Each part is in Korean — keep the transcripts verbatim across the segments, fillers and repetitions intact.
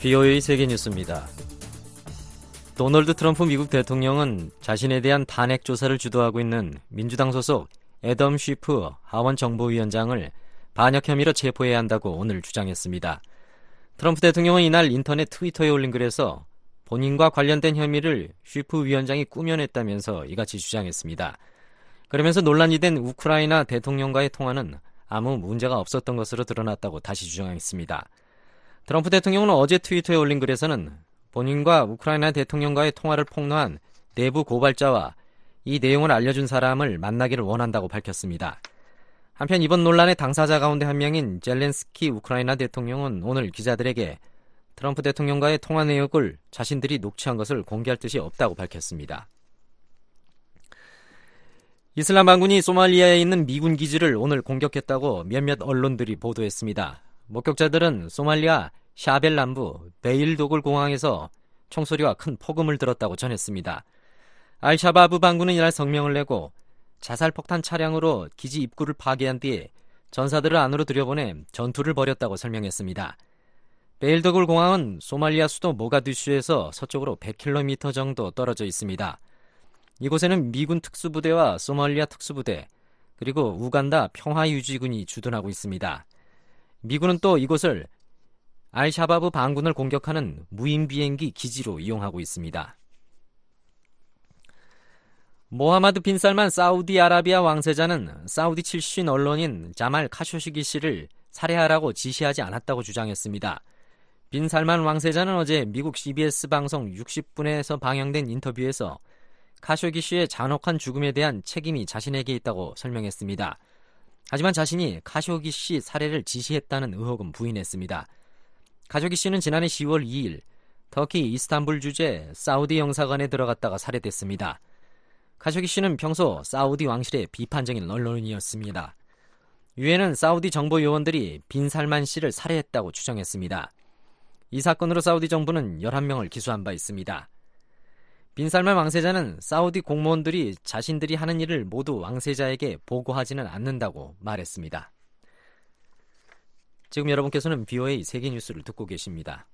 비오에이 세계뉴스입니다. 도널드 트럼프 미국 대통령은 자신에 대한 탄핵 조사를 주도하고 있는 민주당 소속 애덤 쉬프 하원 정보위원장을 반역 혐의로 체포해야 한다고 오늘 주장했습니다. 트럼프 대통령은 이날 인터넷 트위터에 올린 글에서 본인과 관련된 혐의를 쉬프 위원장이 꾸며냈다면서 이같이 주장했습니다. 그러면서 논란이 된 우크라이나 대통령과의 통화는 아무 문제가 없었던 것으로 드러났다고 다시 주장했습니다. 트럼프 대통령은 어제 트위터에 올린 글에서는 본인과 우크라이나 대통령과의 통화를 폭로한 내부 고발자와 이 내용을 알려준 사람을 만나기를 원한다고 밝혔습니다. 한편 이번 논란의 당사자 가운데 한 명인 젤렌스키 우크라이나 대통령은 오늘 기자들에게 트럼프 대통령과의 통화 내역을 자신들이 녹취한 것을 공개할 뜻이 없다고 밝혔습니다. 이슬람 반군이 소말리아에 있는 미군 기지를 오늘 공격했다고 몇몇 언론들이 보도했습니다. 목격자들은 소말리아 샤벨 남부 베일도굴 공항에서 총소리와 큰 폭음을 들었다고 전했습니다. 알샤바브 반군은 이날 성명을 내고 자살폭탄 차량으로 기지 입구를 파괴한 뒤에 전사들을 안으로 들여보내 전투를 벌였다고 설명했습니다. 베일도굴 공항은 소말리아 수도 모가디슈에서 서쪽으로 백 킬로미터 정도 떨어져 있습니다. 이곳에는 미군 특수부대와 소말리아 특수부대 그리고 우간다 평화유지군이 주둔하고 있습니다. 미군은 또 이곳을 알샤바브 반군을 공격하는 무인 비행기 기지로 이용하고 있습니다. 모하마드 빈 살만 사우디아라비아 왕세자는 사우디 출신 언론인 자말 카쇼기 씨를 살해하라고 지시하지 않았다고 주장했습니다. 빈 살만 왕세자는 어제 미국 씨비에스 방송 육십 분에서 방영된 인터뷰에서 카쇼기 씨의 잔혹한 죽음에 대한 책임이 자신에게 있다고 설명했습니다. 하지만 자신이 카쇼기 씨 살해를 지시했다는 의혹은 부인했습니다. 카쇼기 씨는 지난해 시월 이일 터키 이스탄불 주재 사우디 영사관에 들어갔다가 살해됐습니다. 카쇼기 씨는 평소 사우디 왕실의 비판적인 언론인이었습니다. 유엔은 사우디 정보 요원들이 빈 살만 씨를 살해했다고 추정했습니다. 이 사건으로 사우디 정부는 열한 명을 기소한 바 있습니다. 빈 살만 왕세자는 사우디 공무원들이 자신들이 하는 일을 모두 왕세자에게 보고하지는 않는다고 말했습니다. 지금 여러분께서는 비오에이 세계뉴스를 듣고 계십니다.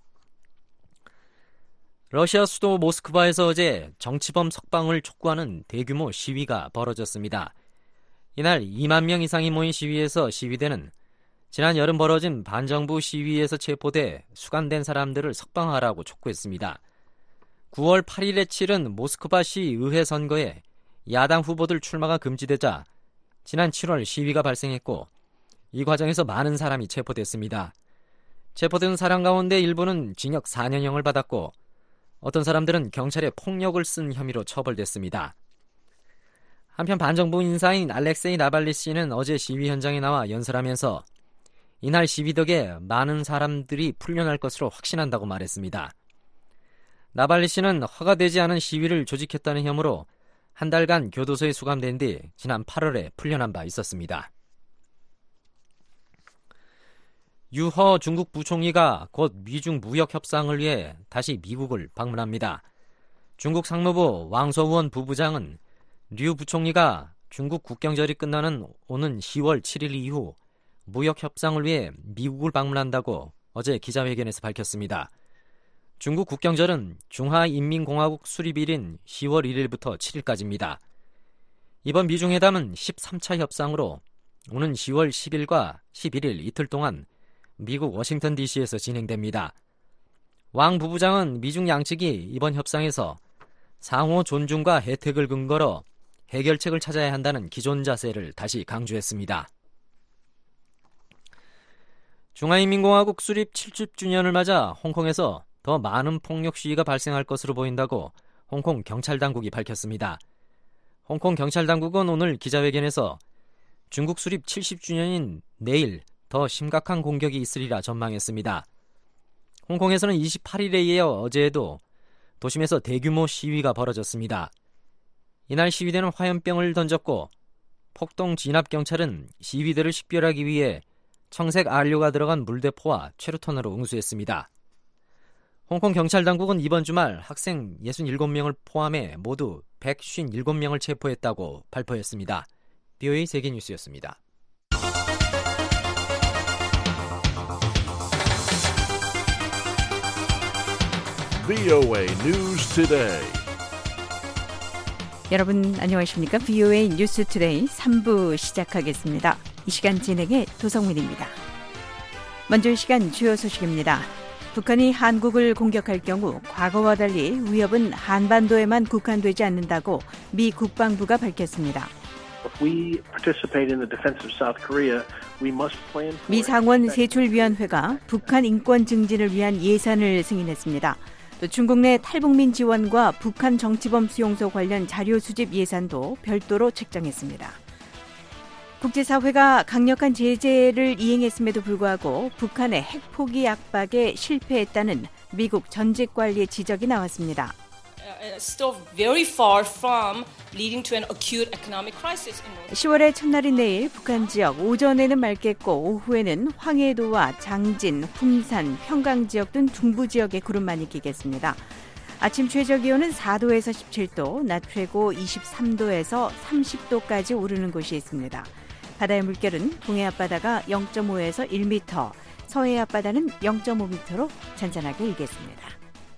러시아 수도 모스크바에서 어제 정치범 석방을 촉구하는 대규모 시위가 벌어졌습니다. 이날 이만 명 이상이 모인 시위에서 시위대는 지난 여름 벌어진 반정부 시위에서 체포돼 수감된 사람들을 석방하라고 촉구했습니다. 구월 팔일에 치른 모스크바시 의회 선거에 야당 후보들 출마가 금지되자 지난 칠월 시위가 발생했고 이 과정에서 많은 사람이 체포됐습니다. 체포된 사람 가운데 일부는 징역 사 년형을 받았고 어떤 사람들은 경찰에 폭력을 쓴 혐의로 처벌됐습니다. 한편 반정부 인사인 알렉세이 나발리 씨는 어제 시위 현장에 나와 연설하면서 이날 시위 덕에 많은 사람들이 풀려날 것으로 확신한다고 말했습니다. 나발리 씨는 허가되지 않은 시위를 조직했다는 혐의로 한 달간 교도소에 수감된 뒤 지난 팔월에 풀려난 바 있었습니다. 유허 중국 부총리가 곧 미중 무역 협상을 위해 다시 미국을 방문합니다. 중국 상무부 왕서우원 부부장은 류 부총리가 중국 국경절이 끝나는 오는 시월 칠일 이후 무역 협상을 위해 미국을 방문한다고 어제 기자회견에서 밝혔습니다. 중국 국경절은 중화인민공화국 수립일인 시월 일일부터 칠일까지입니다. 이번 미중회담은 십삼 차 협상으로 오는 시월 십일과 십일일 이틀 동안 미국 워싱턴 디씨에서 진행됩니다. 왕 부부장은 미중 양측이 이번 협상에서 상호 존중과 혜택을 근거로 해결책을 찾아야 한다는 기존 자세를 다시 강조했습니다. 중화인민공화국 수립 칠십 주년을 맞아 홍콩에서 더 많은 폭력 시위가 발생할 것으로 보인다고 홍콩 경찰당국이 밝혔습니다. 홍콩 경찰당국은 오늘 기자회견에서 중국 수립 칠십 주년인 내일 더 심각한 공격이 있으리라 전망했습니다. 홍콩에서는 이십팔일에 이어 어제에도 도심에서 대규모 시위가 벌어졌습니다. 이날 시위대는 화염병을 던졌고 폭동 진압경찰은 시위대를 식별하기 위해 청색 안료가 들어간 물대포와 최루탄으로 응수했습니다. 홍콩 경찰당국은 이번 주말 학생 육십칠 명을 포함해 모두 백오십칠 명을 체포했다고 발표했습니다. 비오에이 세계뉴스였습니다. 브이오에이 News Today. 여러분 안녕하십니까? 브이오에이 뉴스 투데이 삼 부 시작하겠습니다. 이 시간 진행의 도성민입니다. 먼저 이 시간 주요 소식입니다. 북한이 한국을 공격할 경우 과거와 달리 위협은 한반도에만 국한되지 않는다고 미 국방부가 밝혔습니다. 미 상원 세출위원회가 북한 인권 증진을 위한 예산을 승인했습니다. 또 중국 내 탈북민 지원과 북한 정치범 수용소 관련 자료 수집 예산도 별도로 책정했습니다. 국제사회가 강력한 제재를 이행했음에도 불구하고 북한의 핵포기 압박에 실패했다는 미국 전직관리의 지적이 나왔습니다. 시월의 첫날인 내일 북한 지역 오전에는 맑겠고 오후에는 황해도와 장진, 훔산, 평강 지역 등 중부 지역에 구름만이 끼겠습니다. 아침 최저기온은 사 도에서 십칠 도, 낮 최고 이십삼 도에서 삼십 도까지 오르는 곳이 있습니다. 바다의 물결은 동해 앞바다가 영 점 오에서 일 미터, 서해 앞바다는 영 점 오 미터로 잔잔하게 일겠습니다.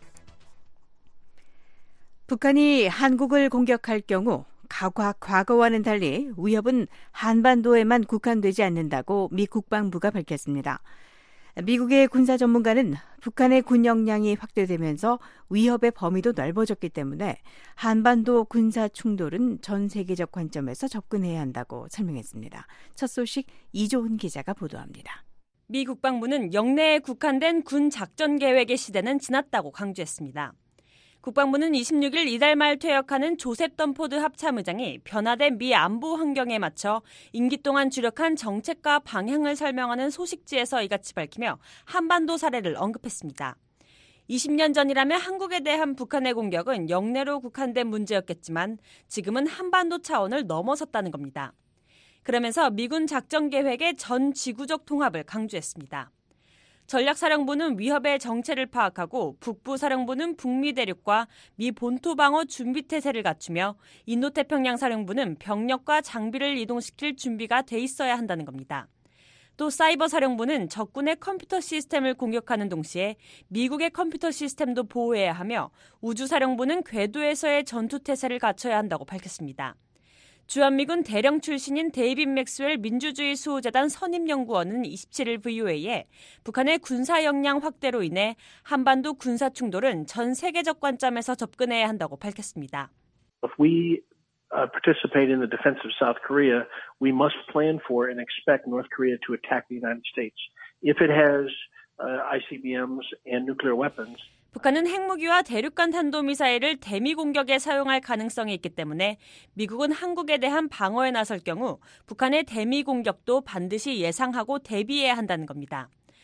북한이 한국을 공격할 경우 과거, 과거와는 달리 위협은 한반도에만 국한되지 않는다고 미 국방부가 밝혔습니다. 미국의 군사 전문가는 북한의 군 역량이 확대되면서 위협의 범위도 넓어졌기 때문에 한반도 군사 충돌은 전 세계적 관점에서 접근해야 한다고 설명했습니다. 첫 소식 이조은 기자가 보도합니다. 미 국방부는 영내에 국한된 군 작전 계획의 시대는 지났다고 강조했습니다. 국방부는 이십육 일 이달 말 퇴역하는 조셉 덤포드 합참의장이 변화된 미 안보 환경에 맞춰 임기 동안 주력한 정책과 방향을 설명하는 소식지에서 이같이 밝히며 한반도 사례를 언급했습니다. 이십 년 전이라면 한국에 대한 북한의 공격은 영내로 국한된 문제였겠지만 지금은 한반도 차원을 넘어섰다는 겁니다. 그러면서 미군 작전 계획의 전 지구적 통합을 강조했습니다. 전략사령부는 위협의 정체를 파악하고 북부사령부는 북미 대륙과 미 본토 방어 준비 태세를 갖추며 인도태평양 사령부는 병력과 장비를 이동시킬 준비가 돼 있어야 한다는 겁니다. 또 사이버 사령부는 적군의 컴퓨터 시스템을 공격하는 동시에 미국의 컴퓨터 시스템도 보호해야 하며 우주사령부는 궤도에서의 전투 태세를 갖춰야 한다고 밝혔습니다. 주한미군 대령 출신인 데이빗 맥스웰 민주주의 수호재단 선임연구원은 이십칠 일 브이오에이에 북한의 군사 역량 확대로 인해 한반도 군사 충돌은 전 세계적 관점에서 접근해야 한다고 밝혔습니다. If we uh, participate in the defense of South Korea, we must plan for and expect North Korea to attack the United States. If it has uh, 아이씨비엠s and nuclear weapons, 북한은 핵무기와 대륙간 탄도미사일을 대미 공격에 사용할 가능성이 있기 때문에 미국은 한국에 대한 방어에 나설 경우 북한의 대미 공격도 반드시 예상하고 대비해야 한다는 겁니다.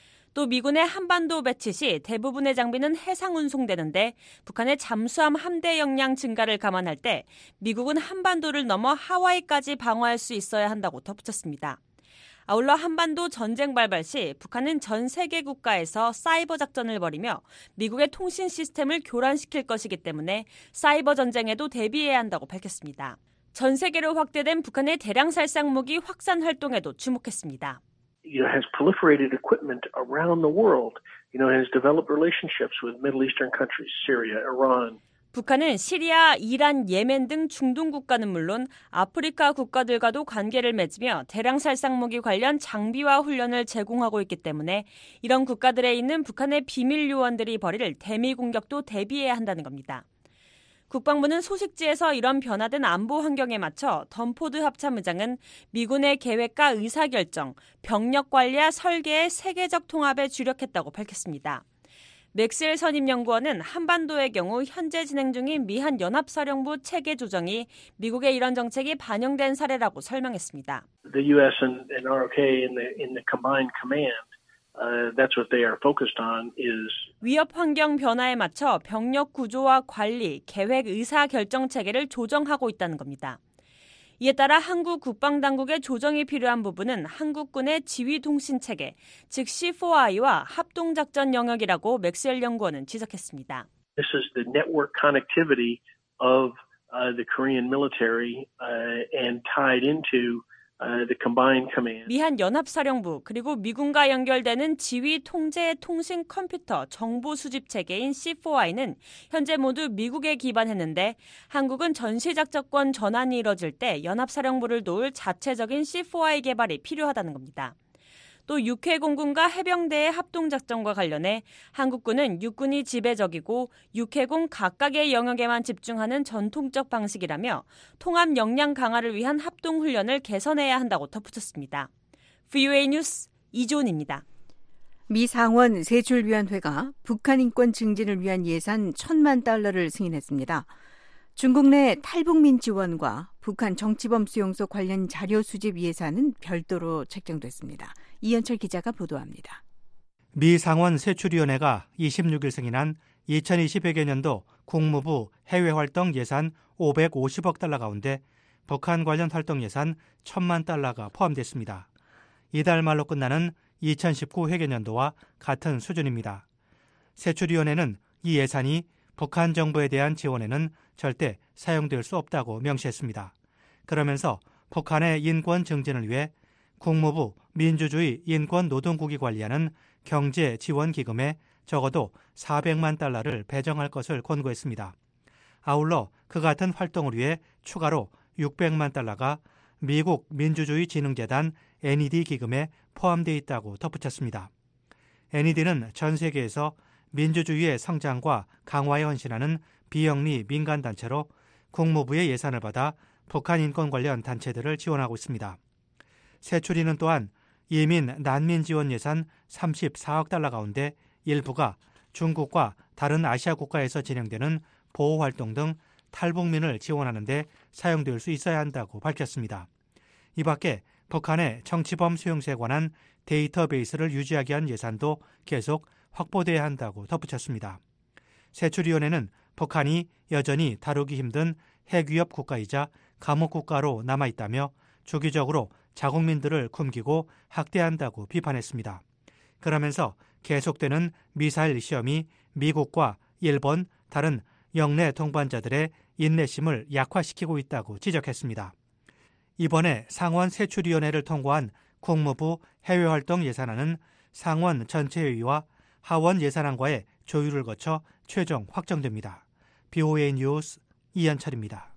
또 미군의 한반도 배치 시 대부분의 장비는 해상 운송되는데 북한의 잠수함 함대 역량 증가를 감안할 때 미국은 한반도를 넘어 하와이까지 방어할 수 있어야 한다고 덧붙였습니다. 아울러 한반도 전쟁 발발 시 북한은 전 세계 국가에서 사이버 작전을 벌이며 미국의 통신 시스템을 교란시킬 것이기 때문에 사이버 전쟁에도 대비해야 한다고 밝혔습니다. 전 세계로 확대된 북한의 대량 살상 무기 확산 활동에도 주목했습니다. You know, has proliferated equipment around the world. You know, has developed relationships with Middle Eastern countries, Syria, Iran. 북한은 시리아, 이란, 예멘 등 중동 국가는 물론 아프리카 국가들과도 관계를 맺으며 대량 살상 무기 관련 장비와 훈련을 제공하고 있기 때문에 이런 국가들에 있는 북한의 비밀 요원들이 벌일 대미 공격도 대비해야 한다는 겁니다. 국방부는 소식지에서 이런 변화된 안보 환경에 맞춰 덤포드 합참의장은 미군의 계획과 의사결정, 병력 관리와 설계의 세계적 통합에 주력했다고 밝혔습니다. 맥스웰 선임연구원은 한반도의 경우 현재 진행 중인 미한 연합사령부 체계 조정이 미국의 이런 정책이 반영된 사례라고 설명했습니다. The U S and, and 알오케이 in the in the combined command, uh, that's what they are focused on is 위협 환경 변화에 맞춰 병력 구조와 관리, 계획, 의사 결정 체계를 조정하고 있다는 겁니다. 이에 따라 한국 국방당국의 조정이 필요한 부분은 한국군의 지휘통신체계, 즉 씨 포 아이와 합동작전 영역이라고 맥스웰 연구원은 지적했습니다. This is the network connectivity of uh, the Korean military uh, and tied into uh, the combined command. 미한 연합사령부 그리고 미군과 연결되는 지휘 통제 통신 컴퓨터 정보 수집 체계인 씨 포 아이는 현재 모두 미국에 기반했는데 한국은 전시작전권 전환이 이뤄질 때 연합사령부를 도울 자체적인 씨 포 아이 개발이 필요하다는 겁니다. 또 육해 공군과 해병대의 합동작전과 관련해 한국군은 육군이 지배적이고 육해공 각각의 영역에만 집중하는 전통적 방식이라며 통합 역량 강화를 위한 합동훈련을 개선해야 한다고 덧붙였습니다. 브이오에이 뉴스 이존입니다. 미 상원 세출위원회가 북한 인권 증진을 위한 예산 천만 달러를 승인했습니다. 중국 내 탈북민 지원과 북한 정치범 수용소 관련 자료 수집 예산은 별도로 책정됐습니다. 이현철 기자가 보도합니다. 미 상원 세출위원회가 이십육 일 승인한 이천이십일 년도 국무부 해외활동 예산 오백오십억 달러 가운데 북한 관련 활동 예산 천만 달러가 포함됐습니다. 이달 말로 끝나는 이천십구 회계년도와 같은 수준입니다. 세출위원회는 이 예산이 북한 정부에 대한 지원에는 절대 사용될 수 없다고 명시했습니다. 그러면서 북한의 인권 증진을 위해 국무부 민주주의 인권노동국이 관리하는 경제지원기금에 적어도 사백만 달러를 배정할 것을 권고했습니다. 아울러 그 같은 활동을 위해 추가로 육백만 달러가 미국 민주주의진흥재단 엔 이 디 기금에 포함되어 있다고 덧붙였습니다. 엔 이 디는 전 세계에서 민주주의의 성장과 강화에 헌신하는 비영리 민간단체로 국무부의 예산을 받아 북한 인권 관련 단체들을 지원하고 있습니다. 세출위는 또한 이민 난민 지원 예산 삼십사억 달러 가운데 일부가 중국과 다른 아시아 국가에서 진행되는 보호활동 등 탈북민을 지원하는 데 사용될 수 있어야 한다고 밝혔습니다. 이 밖에 북한의 정치범 수용소에 관한 데이터베이스를 유지하기 위한 예산도 계속 확보돼야 한다고 덧붙였습니다. 세출위원회는 북한이 여전히 다루기 힘든 핵위협 국가이자 감옥 국가로 남아있다며 주기적으로 자국민들을 굶기고 학대한다고 비판했습니다. 그러면서 계속되는 미사일 시험이 미국과 일본, 다른 영내 동반자들의 인내심을 약화시키고 있다고 지적했습니다. 이번에 상원 세출위원회를 통과한 국무부 해외활동 예산안은 상원 전체회의와 하원 예산안과의 조율을 거쳐 최종 확정됩니다. 브이오에이 뉴스 이현철입니다.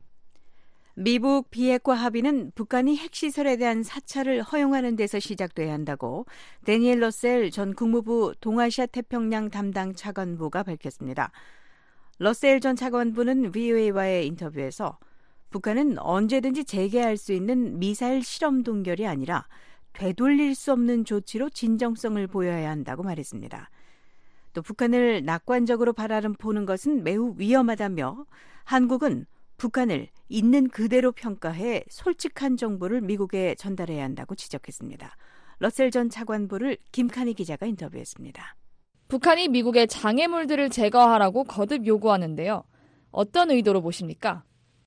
미북 비핵화 합의는 북한이 핵시설에 대한 사찰을 허용하는 데서 시작돼야 한다고 데니엘 러셀 전 국무부 동아시아 태평양 담당 차관보가 밝혔습니다. 러셀 전 차관보는 브이오에이와의 인터뷰에서 북한은 언제든지 재개할 수 있는 미사일 실험 동결이 아니라 되돌릴 수 없는 조치로 진정성을 보여야 한다고 말했습니다. 또 북한을 낙관적으로 바라보는 보는 것은 매우 위험하다며 한국은 북한을 있는 그대로 평가해 솔직한 정보를 미국에 전달해야 한다고 지적했습니다. 러셀 전 차관보를 김칸희 기자가 인터뷰했습니다. 북한이 미국의 장애물들을 제거하라고 거듭 요구하는데요. 어떤 의도로 보십니까?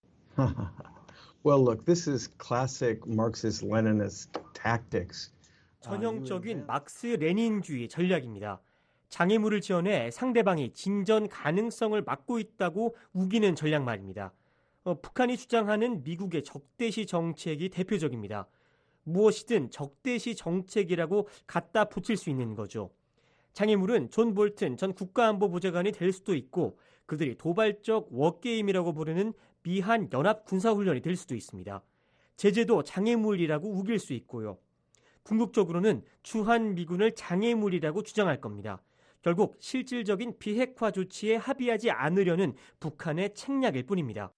Well, look, this is classic Marxist-Leninist tactics. 전형적인 막스 레닌주의 전략입니다. 장애물을 지어내 상대방이 진전 가능성을 막고 있다고 우기는 전략 말입니다. 어, 북한이 주장하는 미국의 적대시 정책이 대표적입니다. 무엇이든 적대시 정책이라고 갖다 붙일 수 있는 거죠. 장애물은 존 볼튼 전 국가안보보좌관이 될 수도 있고 그들이 도발적 워게임이라고 부르는 미한 연합 군사훈련이 될 수도 있습니다. 제재도 장애물이라고 우길 수 있고요. 궁극적으로는 주한 미군을 장애물이라고 주장할 겁니다. 결국 실질적인 비핵화 조치에 합의하지 않으려는 북한의 책략일 뿐입니다.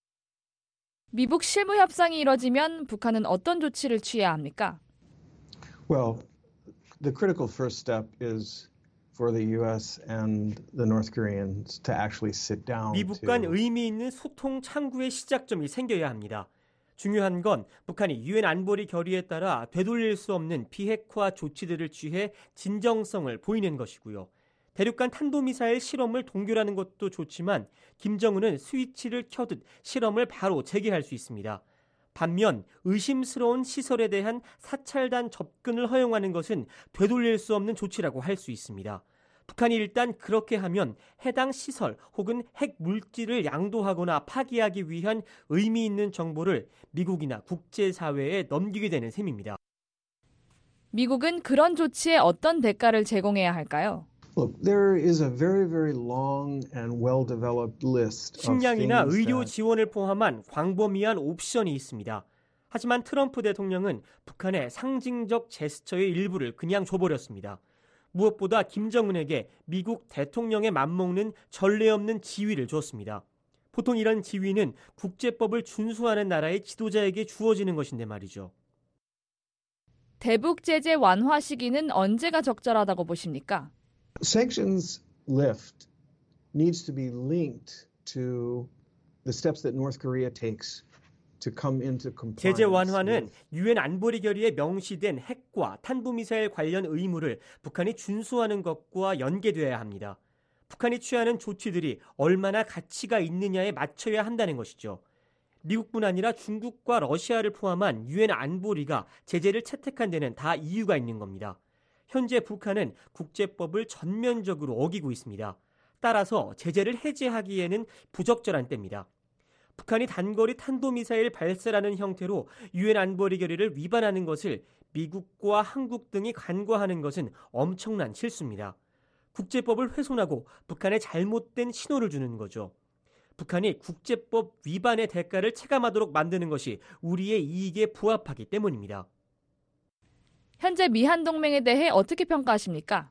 미북 실무 협상이 이뤄지면 북한은 어떤 조치를 취해야 합니까? Well, the critical first step is for the U S and the North Koreans to actually sit down. 미북 간 의미 있는 소통 창구의 시작점이 생겨야 합니다. 중요한 건 북한이 유엔 안보리 결의에 따라 되돌릴 수 없는 비핵화 조치들을 취해 진정성을 보이는 것이고요. 대륙간 탄도미사일 실험을 동결하는 것도 좋지만 김정은은 스위치를 켜듯 실험을 바로 재개할 수 있습니다. 반면 의심스러운 시설에 대한 사찰단 접근을 허용하는 것은 되돌릴 수 없는 조치라고 할 수 있습니다. 북한이 일단 그렇게 하면 해당 시설 혹은 핵 물질을 양도하거나 파기하기 위한 의미 있는 정보를 미국이나 국제사회에 넘기게 되는 셈입니다. 미국은 그런 조치에 어떤 대가를 제공해야 할까요? Look, there is a very, very long and well-developed list of 식량이나 things 의료 that 지원을 포함한 광범위한 옵션이 있습니다. 하지만 트럼프 대통령은 북한의 상징적 제스처의 일부를 그냥 줘버렸습니다. 무엇보다 김정은에게 미국 대통령에 맞먹는 전례 없는 지위를 줬습니다. 보통 이런 지위는 국제법을 준수하는 나라의 지도자에게 주어지는 것인데 말이죠. 대북 제재 완화 시기는 언제가 적절하다고 보십니까? sanctions lift needs to be linked to the steps that North Korea takes to come into compliance. 제재 완화는 유엔 안보리 결의에 명시된 핵과 탄도미사일 관련 의무를 북한이 준수하는 것과 연계되어야 합니다. 북한이 취하는 조치들이 얼마나 가치가 있느냐에 맞춰야 한다는 것이죠. 미국뿐 아니라 중국과 러시아를 포함한 유엔 안보리가 제재를 채택한 데는 다 이유가 있는 겁니다. 현재 북한은 국제법을 전면적으로 어기고 있습니다. 따라서 제재를 해제하기에는 부적절한 때입니다. 북한이 단거리 탄도미사일 발사라는 형태로 유엔 안보리 결의를 위반하는 것을 미국과 한국 등이 간과하는 것은 엄청난 실수입니다. 국제법을 훼손하고 북한에 잘못된 신호를 주는 거죠. 북한이 국제법 위반의 대가를 체감하도록 만드는 것이 우리의 이익에 부합하기 때문입니다. 현재 미한 동맹에 대해 어떻게 평가하십니까?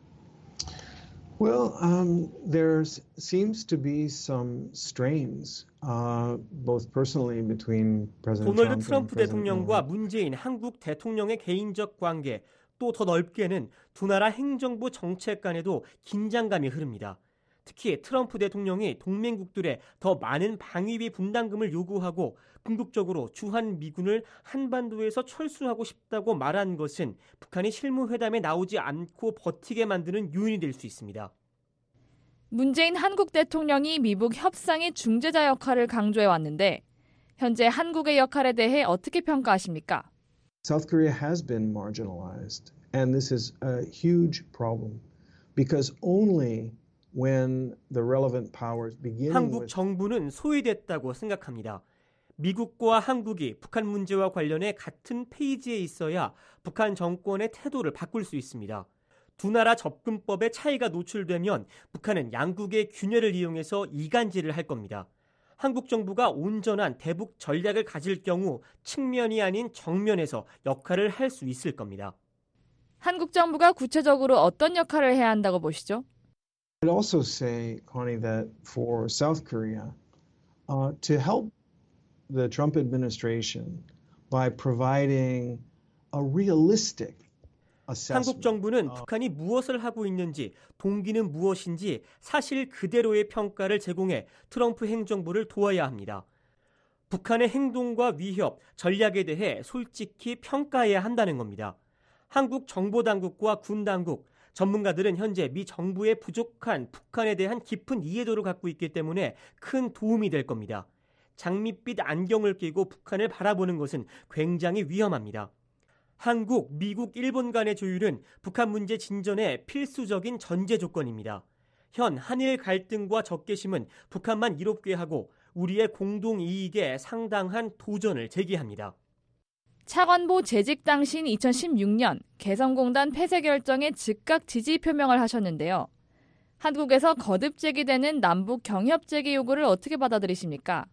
Well, um, there seems to be some strains, uh, both personally between President 도널드 Trump and 트럼프 President 대통령과 Moon. 문재인 한국 대통령의 개인적 관계, 또 더 넓게는 두 나라 행정부 정책 간에도 긴장감이 흐릅니다. 특히 트럼프 대통령이 동맹국들에 더 많은 방위비 분담금을 요구하고 궁극적으로 주한 미군을 한반도에서 철수하고 싶다고 말한 것은 북한이 실무회담에 나오지 않고 버티게 만드는 요인이 될 수 있습니다. 문재인 한국 대통령이 미북 협상의 중재자 역할을 강조해 왔는데 현재 한국의 역할에 대해 어떻게 평가하십니까? South Korea has been marginalized, and this is a huge problem because only when the relevant powers beginning 한국 with 정부는 소외됐다고 생각합니다. 미국과 한국이 북한 문제와 관련해 같은 페이지에 있어야 북한 정권의 태도를 바꿀 수 있습니다. 두 나라 접근법의 차이가 노출되면 북한은 양국의 균열을 이용해서 이간질을 할 겁니다. 한국 정부가 온전한 대북 전략을 가질 경우 측면이 아닌 정면에서 역할을 할 수 있을 겁니다. 한국 정부가 구체적으로 어떤 역할을 해야 한다고 보시죠? I'd also say, Connie, that for South Korea, uh, to help the Trump administration by providing a realistic assessment. 한국 정부는 북한이 무엇을 하고 있는지, 동기는 무엇인지 사실 그대로의 평가를 제공해 트럼프 행정부를 도와야 합니다. 북한의 행동과 위협, 전략에 대해 솔직히 평가해야 한다는 겁니다. 한국 정보당국과 군당국, 전문가들은 현재 미 정부의 부족한 북한에 대한 깊은 이해도를 갖고 있기 때문에 큰 도움이 될 겁니다. 장밋빛 안경을 끼고 북한을 바라보는 것은 굉장히 위험합니다. 한국, 미국, 일본 간의 조율은 북한 문제 진전의 필수적인 전제 조건입니다. 현 한일 갈등과 적개심은 북한만 이롭게 하고 우리의 공동 이익에 상당한 도전을 제기합니다. 차관보 재직 당시인 이천십육 년 개성공단 폐쇄 결정에 즉각 지지 표명을 하셨는데요. 한국에서 거듭 제기되는 남북 경협 재개 요구를 어떻게 받아들이십니까?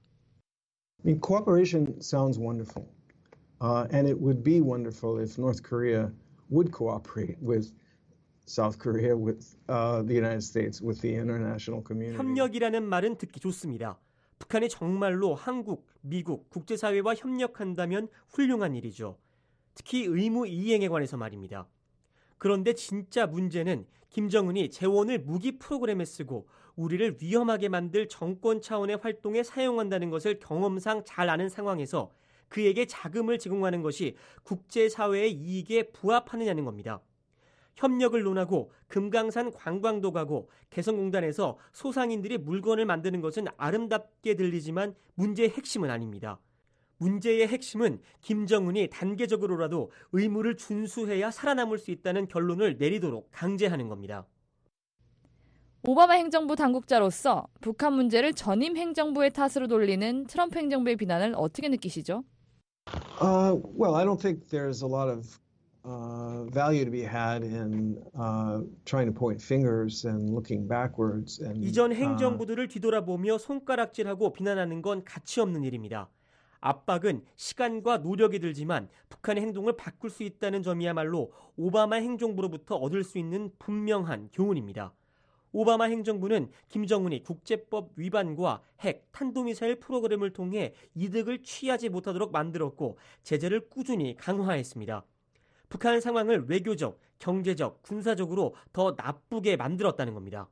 I mean, cooperation sounds wonderful, uh, and it would be wonderful if North Korea would cooperate with South Korea, with uh, the United States, with the international community. 협력이라는 말은 듣기 좋습니다. 북한이 정말로 한국, 미국, 국제사회와 협력한다면 훌륭한 일이죠. 특히 의무 이행에 관해서 말입니다. 그런데 진짜 문제는 김정은이 재원을 무기 프로그램에 쓰고 우리를 위험하게 만들 정권 차원의 활동에 사용한다는 것을 경험상 잘 아는 상황에서 그에게 자금을 제공하는 것이 국제사회의 이익에 부합하느냐는 겁니다. 협력을 논하고 금강산 관광도 가고 개성공단에서 소상인들이 물건을 만드는 것은 아름답게 들리지만 문제의 핵심은 아닙니다. 문제의 핵심은 김정은이 단계적으로라도 의무를 준수해야 살아남을 수 있다는 결론을 내리도록 강제하는 겁니다. 오바마 행정부 당국자로서 북한 문제를 전임 행정부의 탓으로 돌리는 트럼프 행정부의 비난을 어떻게 느끼시죠? Uh, well, I don't think there's a lot of uh, value to be had in uh, trying to point fingers and looking backwards. And, 이전 행정부들을 뒤돌아보며 손가락질하고 비난하는 건 가치 없는 일입니다. 압박은 시간과 노력이 들지만 북한의 행동을 바꿀 수 있다는 점이야말로 오바마 행정부로부터 얻을 수 있는 분명한 교훈입니다. 오바마 행정부는 김정은이 국제법 위반과 핵, 탄도미사일 프로그램을 통해 이득을 취하지 못하도록 만들었고 제재를 꾸준히 강화했습니다. 북한 상황을 외교적, 경제적, 군사적으로 더 나쁘게 만들었다는 겁니다.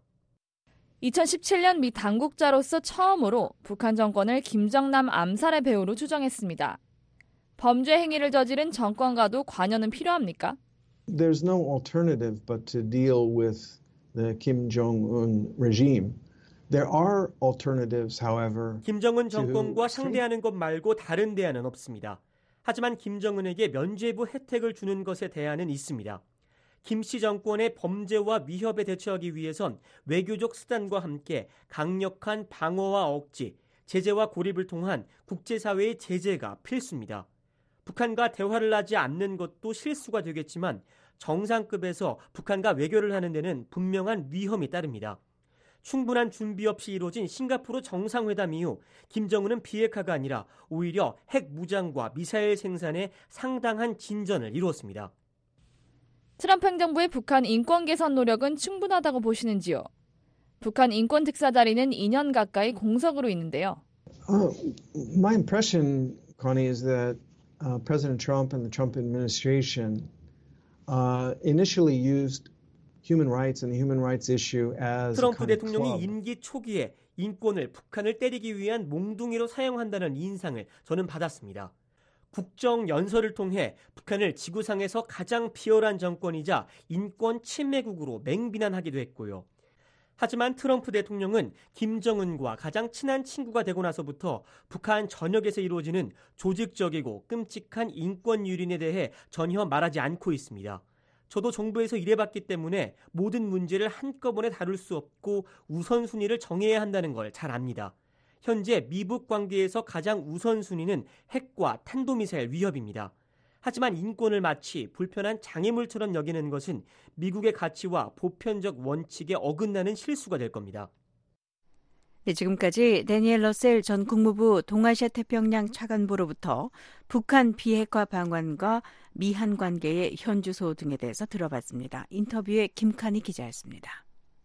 이천십칠 년 미 당국자로서 처음으로 북한 정권을 김정남 암살의 배후로 추정했습니다. 범죄 행위를 저지른 정권과도 관여는 필요합니까? There's no alternative but to deal with the Kim Jong-un regime. There are alternatives, however. 김정은 정권과 상대하는 것 말고 다른 대안은 없습니다. 하지만 김정은에게 면죄부 혜택을 주는 것에 대안은 있습니다. 김씨 정권의 범죄와 위협에 대처하기 위해선 외교적 수단과 함께 강력한 방어와 억지, 제재와 고립을 통한 국제사회의 제재가 필수입니다. 북한과 대화를 하지 않는 것도 실수가 되겠지만 정상급에서 북한과 외교를 하는 데는 분명한 위험이 따릅니다. 충분한 준비 없이 이루어진 싱가포르 정상회담 이후 김정은은 비핵화가 아니라 오히려 핵 무장과 미사일 생산에 상당한 진전을 이루었습니다. 트럼프 행정부의 북한 인권 개선 노력은 충분하다고 보시는지요? 북한 인권 특사 자리는 이 년 가까이 공석으로 있는데요. Uh, my impression, Connie, is that uh, President Trump and the Trump administration uh, initially used human rights and the human rights issue as 트럼프 a kind of 대통령이 club. 임기 초기에 인권을 북한을 때리기 위한 몽둥이로 사용한다는 인상을 저는 받았습니다. 국정 연설을 통해 북한을 지구상에서 가장 비열한 정권이자 인권 침해국으로 맹비난하기도 했고요. 하지만 트럼프 대통령은 김정은과 가장 친한 친구가 되고 나서부터 북한 전역에서 이루어지는 조직적이고 끔찍한 인권 유린에 대해 전혀 말하지 않고 있습니다. 저도 정부에서 일해봤기 때문에 모든 문제를 한꺼번에 다룰 수 없고 우선순위를 정해야 한다는 걸 잘 압니다. 현재 미북 관계에서 가장 우선순위는 핵과 탄도미사일 위협입니다. 하지만 인권을 마치 불편한 장애물처럼 여기는 것은 미국의 가치와 보편적 원칙에 어긋나는 실수가 될 겁니다. 네, 지금까지 데니엘 러셀 전 국무부 동아시아 태평양 차관보로부터 북한 비핵화 방안과 미한 관계의 현주소 등에 대해서 들어봤습니다. 인터뷰에 김칸희 기자였습니다.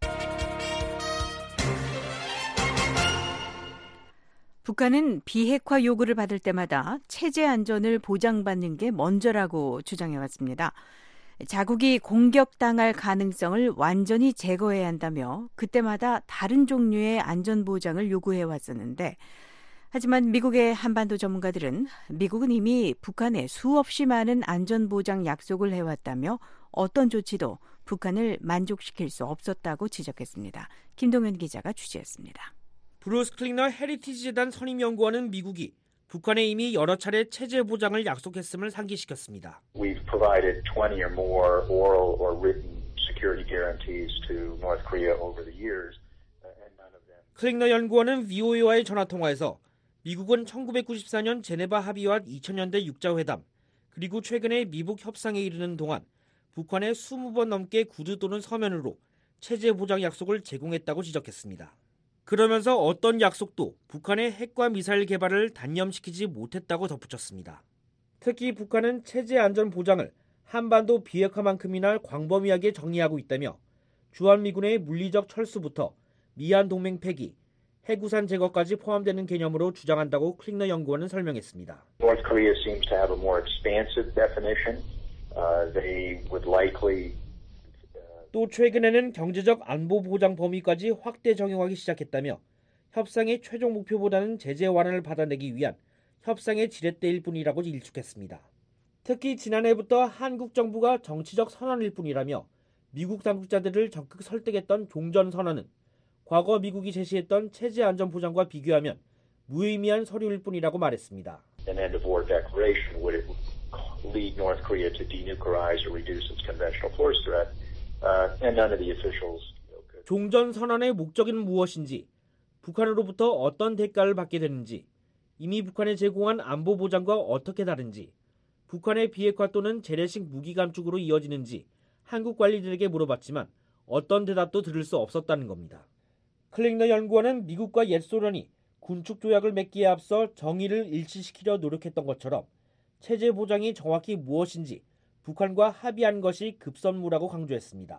북한은 비핵화 요구를 받을 때마다 체제 안전을 보장받는 게 먼저라고 주장해왔습니다. 자국이 공격당할 가능성을 완전히 제거해야 한다며 그때마다 다른 종류의 안전보장을 요구해왔었는데 하지만 미국의 한반도 전문가들은 미국은 이미 북한에 수없이 많은 안전보장 약속을 해왔다며 어떤 조치도 북한을 만족시킬 수 없었다고 지적했습니다. 김동현 기자가 취재했습니다. 브루스 클리너 헤리티지 재단 선임연구원은 미국이 북한에 이미 여러 차례 체제 보장을 약속했음을 상기시켰습니다. We've provided twenty or more oral or written security guarantees to North Korea over the years. And none of them... 클리너 연구원은 브이오에이와의 전화통화에서 미국은 천구백구십사 년 제네바 합의와 이천 년대 육자회담 그리고 최근에 미북 협상에 이르는 동안 북한에 이십 번 넘게 구두 또는 서면으로 체제 보장 약속을 제공했다고 지적했습니다. 그러면서 어떤 약속도 북한의 핵과 미사일 개발을 단념시키지 못했다고 덧붙였습니다. 특히 북한은 체제 안전 보장을 한반도 비핵화만큼이나 광범위하게 정의하고 있다며 주한미군의 물리적 철수부터 미한 동맹 폐기, 핵우산 제거까지 포함되는 개념으로 주장한다고 클리너 연구원은 설명했습니다. North Korea seems to have a more expansive definition. Uh, they would likely 또 최근에는 경제적 안보 보장 범위까지 확대 적용하기 시작했다며 협상의 최종 목표보다는 제재 완화를 받아내기 위한 협상의 지렛대일 뿐이라고 일축했습니다. 특히 지난해부터 한국 정부가 정치적 선언일 뿐이라며 미국 당국자들을 적극 설득했던 종전선언은 과거 미국이 제시했던 체제 안전 보장과 비교하면 무의미한 서류일 뿐이라고 말했습니다. An end of war declaration would lead North Korea to denuclearize or reduce its conventional force threat. Uh, and none of the officials could. 종전선언의 목적은 무엇인지, 북한으로부터 어떤 대가를 받게 되는지, 이미 북한에 제공한 안보 보장과 어떻게 다른지, 북한의 비핵화 또는 재래식 무기 감축으로 이어지는지 한국 관리들에게 물어봤지만 어떤 대답도 들을 수 없었다는 겁니다. 클링너 연구원은 미국과 옛소련이 군축 조약을 맺기에 앞서 정의를 일치시키려 노력했던 것처럼 체제 보장이 정확히 무엇인지 북한과 합의한 것이 급선무라고 강조했습니다.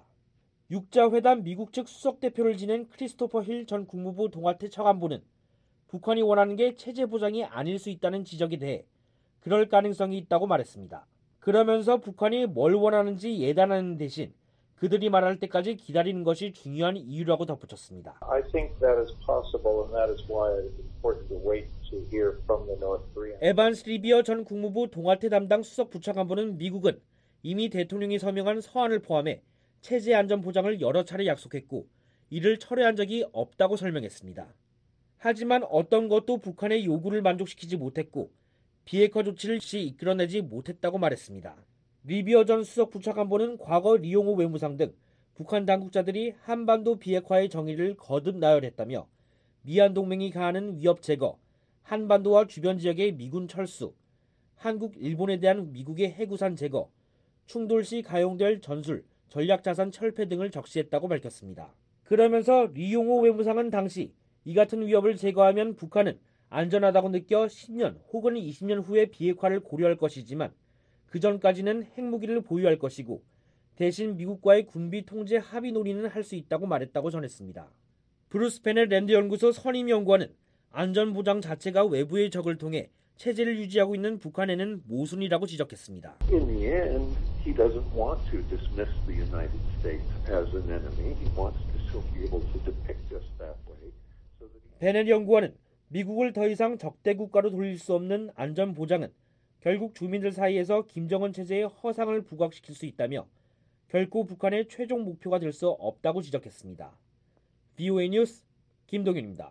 육자회담 미국 측 수석대표를 지낸 크리스토퍼 힐 전 국무부 동아태 차관보는 북한이 원하는 게 체제 보장이 아닐 수 있다는 지적에 대해 그럴 가능성이 있다고 말했습니다. 그러면서 북한이 뭘 원하는지 예단하는 대신 그들이 말할 때까지 기다리는 것이 중요한 이유라고 덧붙였습니다. I think that is possible, and that is why it is important to wait to hear from the North Koreans. 에반스 리비어 전 국무부 동아태 담당 수석 부차관보는 미국은 이미 대통령이 서명한 서한을 포함해 체제 안전 보장을 여러 차례 약속했고 이를 철회한 적이 없다고 설명했습니다. 하지만 어떤 것도 북한의 요구를 만족시키지 못했고 비핵화 조치를 이끌어내지 못했다고 말했습니다. 리비어 전 수석 부차관보는 과거 리용호 외무상 등 북한 당국자들이 한반도 비핵화의 정의를 거듭 나열했다며 미한 동맹이 가하는 위협 제거, 한반도와 주변 지역의 미군 철수, 한국, 일본에 대한 미국의 해구산 제거, 충돌 시 가용될 전술, 전략자산 철폐 등을 적시했다고 밝혔습니다. 그러면서 리용호 외무상은 당시 이 같은 위협을 제거하면 북한은 안전하다고 느껴 십 년 혹은 이십 년 후에 비핵화를 고려할 것이지만 그 전까지는 핵무기를 보유할 것이고 대신 미국과의 군비 통제 합의 논의는 할 수 있다고 말했다고 전했습니다. 브루스 페넷 랜드 연구소 선임 연구원은 안전보장 자체가 외부의 적을 통해 체제를 유지하고 있는 북한에는 모순이라고 지적했습니다. In the end, he doesn't want to dismiss the United States as an enemy. He wants to still be able to depict us that way. So that he... 베넷 연구원은 미국을 더 이상 적대 국가로 돌릴 수 없는 안전 보장은 결국 주민들 사이에서 김정은 체제의 허상을 부각시킬 수 있다며 결코 북한의 최종 목표가 될 수 없다고 지적했습니다. 브이오에이 뉴스 김동윤입니다.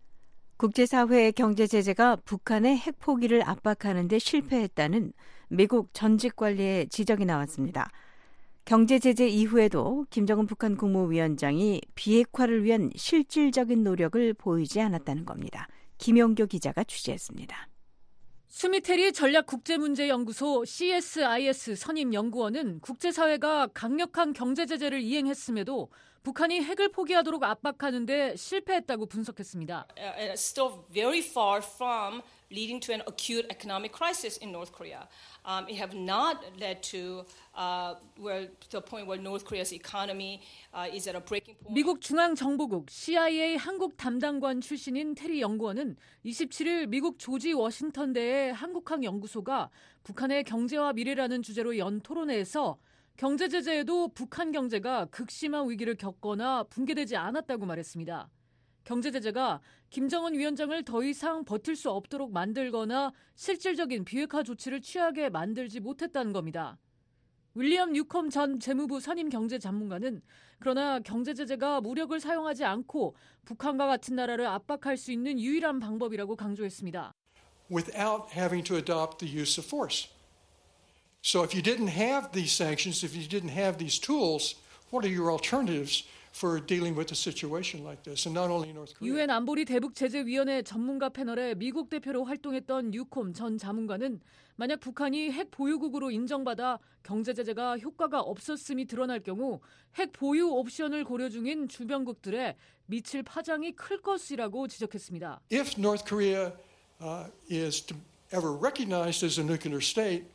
국제사회의 경제 제재가 북한의 핵 포기를 압박하는 데 실패했다는 미국 전직 관리의 지적이 나왔습니다. 경제 제재 이후에도 김정은 북한 국무위원장이 비핵화를 위한 실질적인 노력을 보이지 않았다는 겁니다. 김용교 기자가 취재했습니다. 수미테리 전략국제문제연구소 씨에스아이에스 선임 연구원은 국제사회가 강력한 경제 제재를 이행했음에도 북한이 핵을 포기하도록 압박하는 데 실패했다고 분석했습니다. Uh, still very far from leading to an acute economic crisis in North Korea. Um, it have not led to uh, where to the point where North Korea's economy uh, is at a breaking point. 미국 중앙정보국 씨아이에이 한국 담당관 출신인 테리 연구원은 이십칠 일 미국 조지 워싱턴대의 한국학 연구소가 북한의 경제와 미래라는 주제로 연 토론회에서 경제 제재에도 북한 경제가 극심한 위기를 겪거나 붕괴되지 않았다고 말했습니다. 경제 제재가 김정은 위원장을 더 이상 버틸 수 없도록 만들거나 실질적인 비핵화 조치를 취하게 만들지 못했다는 겁니다. 윌리엄 뉴컴 전 재무부 선임 경제 전문가는 그러나 경제 제재가 무력을 사용하지 않고 북한과 같은 나라를 압박할 수 있는 유일한 방법이라고 강조했습니다. Without having to adopt the use of force. So if you didn't have these sanctions, if you didn't have these tools, what are your alternatives for dealing with a situation like this? And not only North Korea. 유엔 안보리 대북제재위원회 전문가 패널에 미국 대표로 활동했던 뉴콤 전 자문관은 만약 북한이 핵 보유국으로 인정받아 경제 제재가 효과가 없었음이 드러날 경우 핵 보유 옵션을 고려 중인 주변국들에 미칠 파장이 클 것이라고 지적했습니다. If North Korea uh, is to ever recognized as a nuclear state,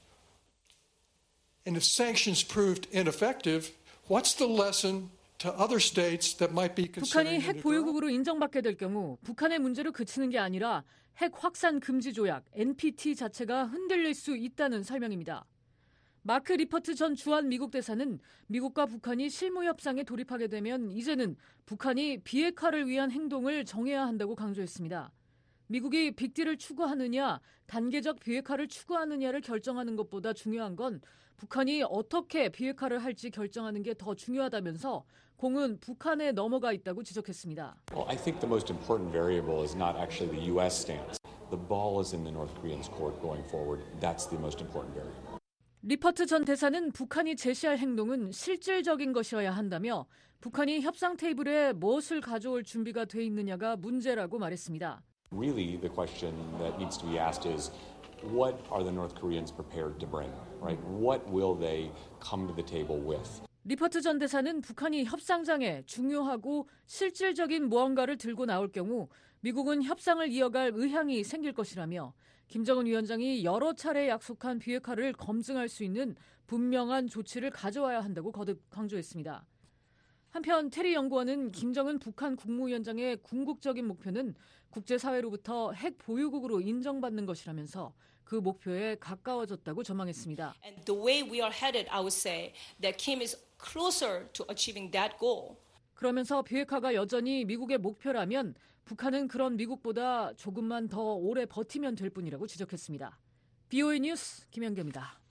and if sanctions proved ineffective, what's the lesson to other states that might be considering 북한이 핵 보유국으로 인정받게 될 경우 북한의 문제로 그치는 게 아니라 핵 확산 금지 조약 엔피티 자체가 흔들릴 수 있다는 설명입니다. 마크 리퍼트 전 주한 미국 대사는 미국과 북한이 실무 협상에 돌입하게 되면 이제는 북한이 비핵화를 위한 행동을 정해야 한다고 강조했습니다. 미국이 빅딜을 추구하느냐, 단계적 비핵화를 추구하느냐를 결정하는 것보다 중요한 건 북한이 어떻게 비핵화를 할지 결정하는 게 더 중요하다면서 공은 북한에 넘어가 있다고 지적했습니다. Well, I think the most important variable is not actually the U S stance. The ball is in the North Koreans' court going forward. That's the most important variable. 리퍼트 전 대사는 북한이 제시할 행동은 실질적인 것이어야 한다며 북한이 협상 테이블에 무엇을 가져올 준비가 돼 있느냐가 문제라고 말했습니다. Really, the question that needs to be asked is, what are the North Koreans prepared to bring? Right? What will they come to the table with? 리퍼트 전 대사는 북한이 협상장에 중요하고 실질적인 무언가를 들고 나올 경우 미국은 협상을 이어갈 의향이 생길 것이라며 김정은 위원장이 여러 차례 약속한 비핵화를 검증할 수 있는 분명한 조치를 가져와야 한다고 거듭 강조했습니다. 한편 테리 연구원은 김정은 북한 국무위원장의 궁극적인 목표는 국제사회로부터 핵 보유국으로 인정받는 것이라면서 그 목표에 가까워졌다고 전망했습니다. And the way we are headed, I would say that Kim is closer to achieving that goal. 그러면서 비핵화가 여전히 미국의 목표라면 북한은 그런 미국보다 조금만 더 오래 버티면 될 뿐이라고 지적했습니다. 비오에이 뉴스 김현경입니다.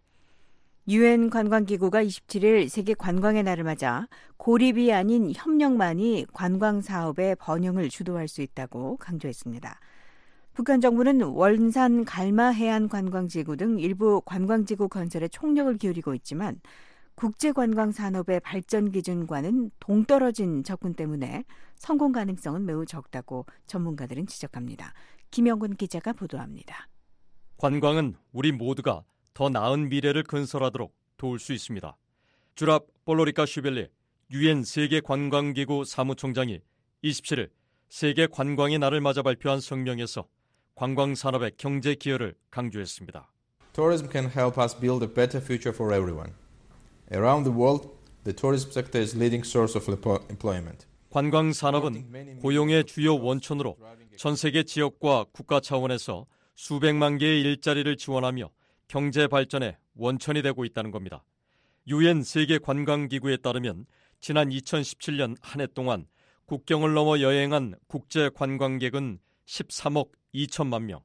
유엔 관광기구가 이십칠 일 세계 관광의 날을 맞아 고립이 아닌 협력만이 관광 사업의 번영을 주도할 수 있다고 강조했습니다. 북한 정부는 원산 갈마 해안 관광지구 등 일부 관광지구 건설에 총력을 기울이고 있지만 국제관광 산업의 발전 기준과는 동떨어진 접근 때문에 성공 가능성은 매우 적다고 전문가들은 지적합니다. 김영근 기자가 보도합니다. 관광은 우리 모두가 더 나은 미래를 건설하도록 도울 수 있습니다. 주랍 볼로리카 슈벨리 유엔 세계관광기구 사무총장이 이십칠 일 세계 관광의 날을 맞아 발표한 성명에서 관광 산업의 경제 기여를 강조했습니다. Tourism can help us build a better future for everyone. Around the world, the tourism sector is leading source of employment. 관광 산업은 고용의 주요 원천으로 전 세계 지역과 국가 차원에서 수백만 개의 일자리를 지원하며 경제 발전의 원천이 되고 있다는 겁니다. 유엔 세계관광기구에 따르면 지난 이천십칠 년 한 해 동안 국경을 넘어 여행한 국제 관광객은 십삼억 이천만 명.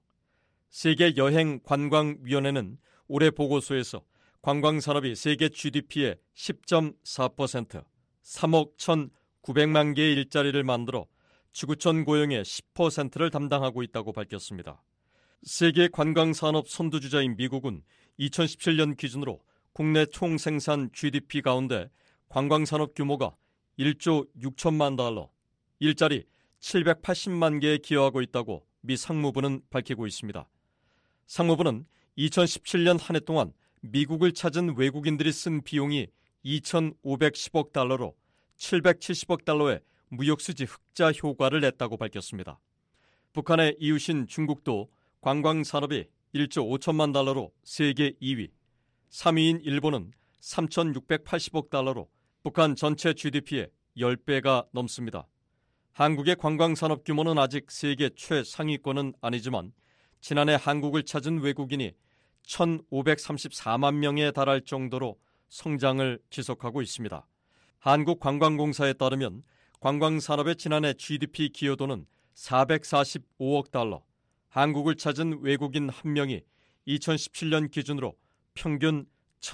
세계여행관광위원회는 올해 보고서에서 관광산업이 세계 지디피의 십 점 사 퍼센트, 삼억 천구백만 개의 일자리를 만들어 지구촌 고용의 십 퍼센트를 담당하고 있다고 밝혔습니다. 세계 관광산업 선두주자인 미국은 이천십칠 년 기준으로 국내 총생산 지디피 가운데 관광산업 규모가 일조 육천만 달러, 일자리 칠백팔십만 개에 기여하고 있다고 미 상무부는 밝히고 있습니다. 상무부는 이천십칠 년 한 해 동안 미국을 찾은 외국인들이 쓴 비용이 이천오백십억 달러로 칠백칠십억 달러의 무역수지 흑자 효과를 냈다고 밝혔습니다. 북한의 이웃인 중국도 관광산업이 일조 오천만 달러로 세계 이 위, 삼 위인 일본은 삼천육백팔십억 달러로 북한 전체 지디피의 십 배가 넘습니다. 한국의 관광산업 규모는 아직 세계 최상위권은 아니지만 지난해 한국을 찾은 외국인이 천오백삼십사만 명에 달할 정도로 성장을 지속하고 있습니다. 한국관광공사에 따르면 관광산업의 지난해 지디피 기여도는 사백사십오억 달러, 한국을 찾은 외국인 한 명이 이천십칠 년 기준으로 평균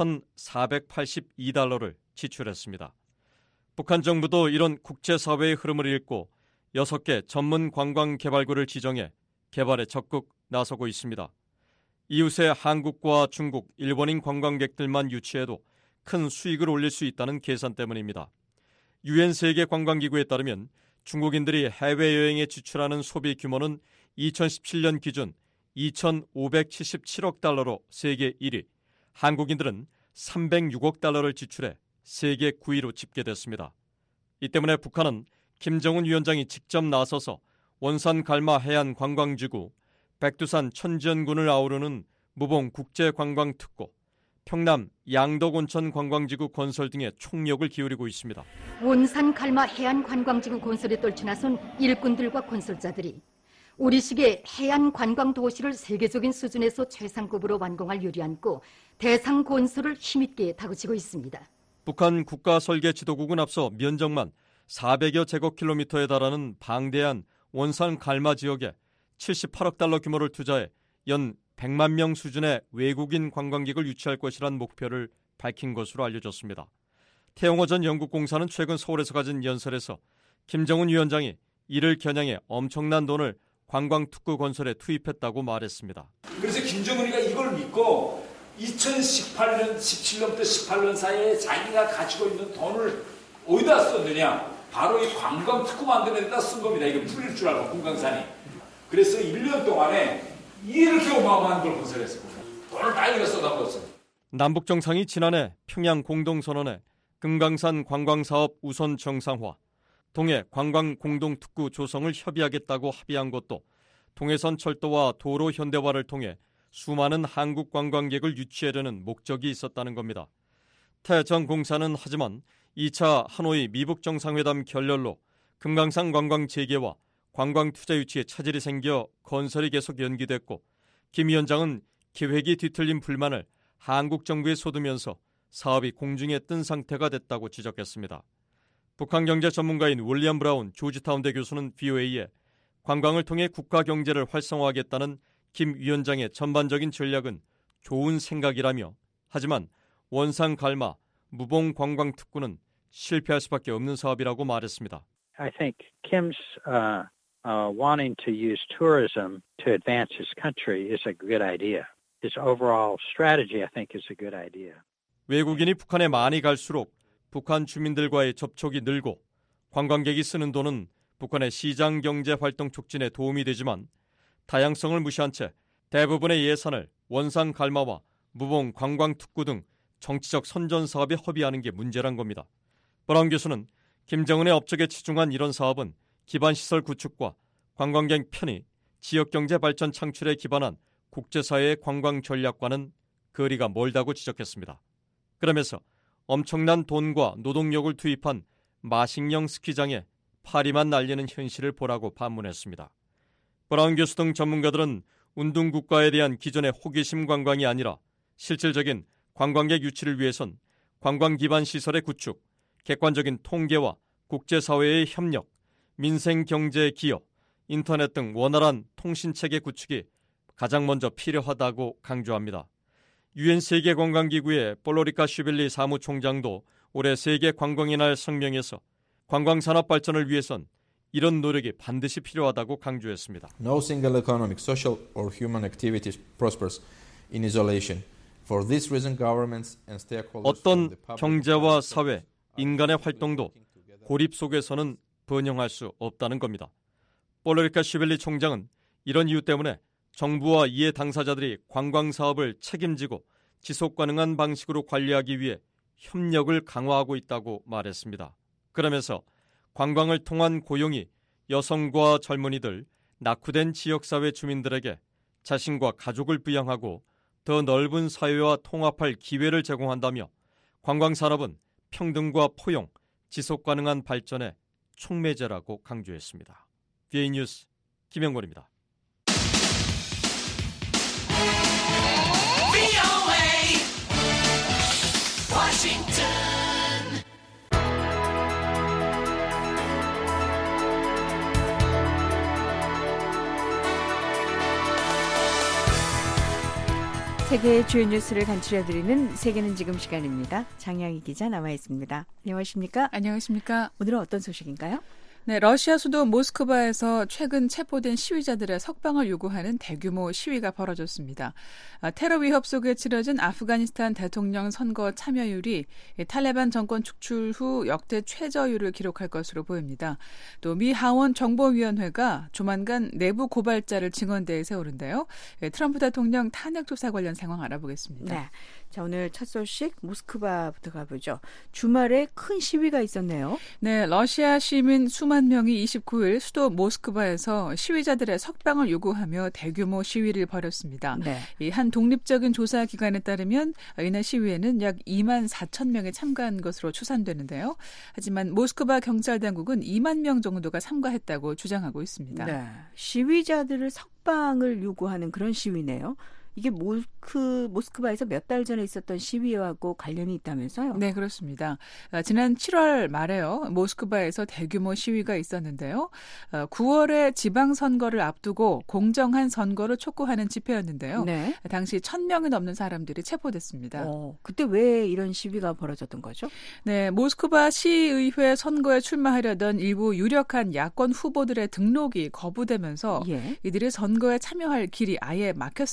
천사백팔십이 달러를 지출했습니다. 북한 정부도 이런 국제사회의 흐름을 읽고 여섯 개 전문 관광개발구를 지정해 개발에 적극 나서고 있습니다. 이웃의 한국과 중국, 일본인 관광객들만 유치해도 큰 수익을 올릴 수 있다는 계산 때문입니다. 유엔 세계관광기구에 따르면 중국인들이 해외여행에 지출하는 소비 규모는 이천십칠 년 기준 이천오백칠십칠억 달러로 세계 일 위, 한국인들은 삼백육억 달러를 지출해 세계 구 위로 집계됐습니다. 이 때문에 북한은 김정은 위원장이 직접 나서서 원산 갈마 해안 관광지구, 백두산 천지연군을 아우르는 무봉 국제관광특구, 평남 양덕 온천 관광지구 건설 등에 총력을 기울이고 있습니다. 원산 갈마 해안 관광지구 건설에 떨쳐나선 일꾼들과 건설자들이 우리식의 해안 관광 도시를 세계적인 수준에서 최상급으로 완공할 유리안고 대상 건설을 힘있게 다그치고 있습니다. 북한 국가설계지도국은 앞서 면적만 사백여 제곱킬로미터에 달하는 방대한 원산 갈마 지역에 칠십팔억 달러 규모를 투자해 연 백만 명 수준의 외국인 관광객을 유치할 것이란 목표를 밝힌 것으로 알려졌습니다. 태영호 전 영국공사는 최근 서울에서 가진 연설에서 김정은 위원장이 이를 겨냥해 엄청난 돈을 관광특구 건설에 투입했다고 말했습니다. 그래서 김정은이가 이걸 믿고 이천십팔 년, 십칠 년부터 십팔 년 사이에 자기가 가지고 있는 돈을 어디다 썼느냐? 바로 이 관광 특구 만드는 데다 쓴 겁니다. 이거 풀릴 줄 알고 금강산이. 그래서 일 년 동안에 이렇게 어마어마한 걸 건설했습니다. 돈을 다 이거 쏟아부었습니다. 남북 정상이 지난해 평양 공동선언에 금강산 관광사업 우선 정상화, 동해 관광 공동특구 조성을 협의하겠다고 합의한 것도 동해선 철도와 도로 현대화를 통해 수많은 한국 관광객을 유치하려는 목적이 있었다는 겁니다. 태 전 공사는 하지만 이 차 하노이 미북 정상회담 결렬로 금강산 관광 재개와 관광 투자 유치에 차질이 생겨 건설이 계속 연기됐고 김 위원장은 계획이 뒤틀린 불만을 한국 정부에 쏟으면서 사업이 공중에 뜬 상태가 됐다고 지적했습니다. 북한 경제 전문가인 윌리엄 브라운 조지타운대 교수는 브이오에이에 관광을 통해 국가 경제를 활성화하겠다는 김 위원장의 전반적인 전략은 좋은 생각이라며 하지만 원상 갈마, 무봉 관광 특구는 실패할 수밖에 없는 사업이라고 말했습니다. I think Kim's uh, uh, wanting to use tourism to advance his country is a good idea. His overall strategy, I think, is a good idea. 외국인이 북한에 많이 갈수록 북한 주민들과의 접촉이 늘고 관광객이 쓰는 돈은 북한의 시장 경제 활동 촉진에 도움이 되지만 다양성을 무시한 채 대부분의 예산을 원상 갈마와 무봉 관광 특구 등 정치적 선전 사업에 허비하는 게 문제란 겁니다. 브라운 교수는 김정은의 업적에 치중한 이런 사업은 기반시설 구축과 관광객 편의, 지역경제 발전 창출에 기반한 국제사회의 관광 전략과는 거리가 멀다고 지적했습니다. 그러면서 엄청난 돈과 노동력을 투입한 마식령 스키장에 파리만 날리는 현실을 보라고 반문했습니다. 브라운 교수 등 전문가들은 운동국가에 대한 기존의 호기심 관광이 아니라 실질적인 관광객 유치를 위해선 관광 기반 시설의 구축, 객관적인 통계와 국제사회의 협력, 민생경제 기여, 인터넷 등 원활한 통신체계 구축이 가장 먼저 필요하다고 강조합니다. 유엔 세계관광기구의 볼로리카 슈빌리 사무총장도 올해 세계관광의 날 성명에서 관광산업 발전을 위해선 이런 노력이 반드시 필요하다고 강조했습니다. No single economic, social or human activity prospers in isolation. For this reason, governments and stakeholders 어떤 경제와 사회, 인간의 활동도 고립 속에서는 번영할 수 없다는 겁니다. 볼로리카 슈빌리 총장은 이런 이유 때문에 정부와 이해 당사자들이 관광 사업을 책임지고 지속 가능한 방식으로 관리하기 위해 협력을 강화하고 있다고 말했습니다. 그러면서 관광을 통한 고용이 여성과 젊은이들, 낙후된 지역사회 주민들에게 자신과 가족을 부양하고 더 넓은 사회와 통합할 기회를 제공한다며 관광산업은 평등과 포용, 지속 가능한 발전의 촉매제라고 강조했습니다. 비에이 뉴스 김영권입니다. 세계의 주요 뉴스를 간추려드리는 세계는 지금 시간입니다. 장양희 기자 나와 있습니다. 안녕하십니까? 안녕하십니까? 오늘은 어떤 소식인가요? 네, 러시아 수도 모스크바에서 최근 체포된 시위자들의 석방을 요구하는 대규모 시위가 벌어졌습니다. 테러 위협 속에 치러진 아프가니스탄 대통령 선거 참여율이 탈레반 정권 축출 후 역대 최저율을 기록할 것으로 보입니다. 또 미 하원 정보위원회가 조만간 내부 고발자를 증언대에 세우는데요. 트럼프 대통령 탄핵 조사 관련 상황 알아보겠습니다. 네. 자, 오늘 첫 소식 모스크바부터 가보죠. 주말에 큰 시위가 있었네요. 네, 러시아 시민 수만 명이 이십구 일 수도 모스크바에서 시위자들의 석방을 요구하며 대규모 시위를 벌였습니다. 네. 이 한 독립적인 조사 기관에 따르면 이날 시위에는 약 이만 사천 명이 참가한 것으로 추산되는데요. 하지만 모스크바 경찰 당국은 이만 명 정도가 참가했다고 주장하고 있습니다. 네. 시위자들을 석방을 요구하는 그런 시위네요. 이게 모스크, 모스크바에서 몇 달 전에 있었던 시위하고 관련이 있다면서요? 네, 그렇습니다. 지난 칠월 말에요. 모스크바에서 대규모 시위가 있었는데요. 구월에 지방선거를 앞두고 공정한 선거를 촉구하는 집회였는데요. 네. 당시 천 명이 넘는 사람들이 체포됐습니다. 어, 그때 왜 이런 시위가 벌어졌던 거죠? 네, 모스크바 시의회 선거에 출마하려던 일부 유력한 야권 후보들의 등록이 거부되면서 예. 이들이 선거에 참여할 길이 아예 막혔습니다.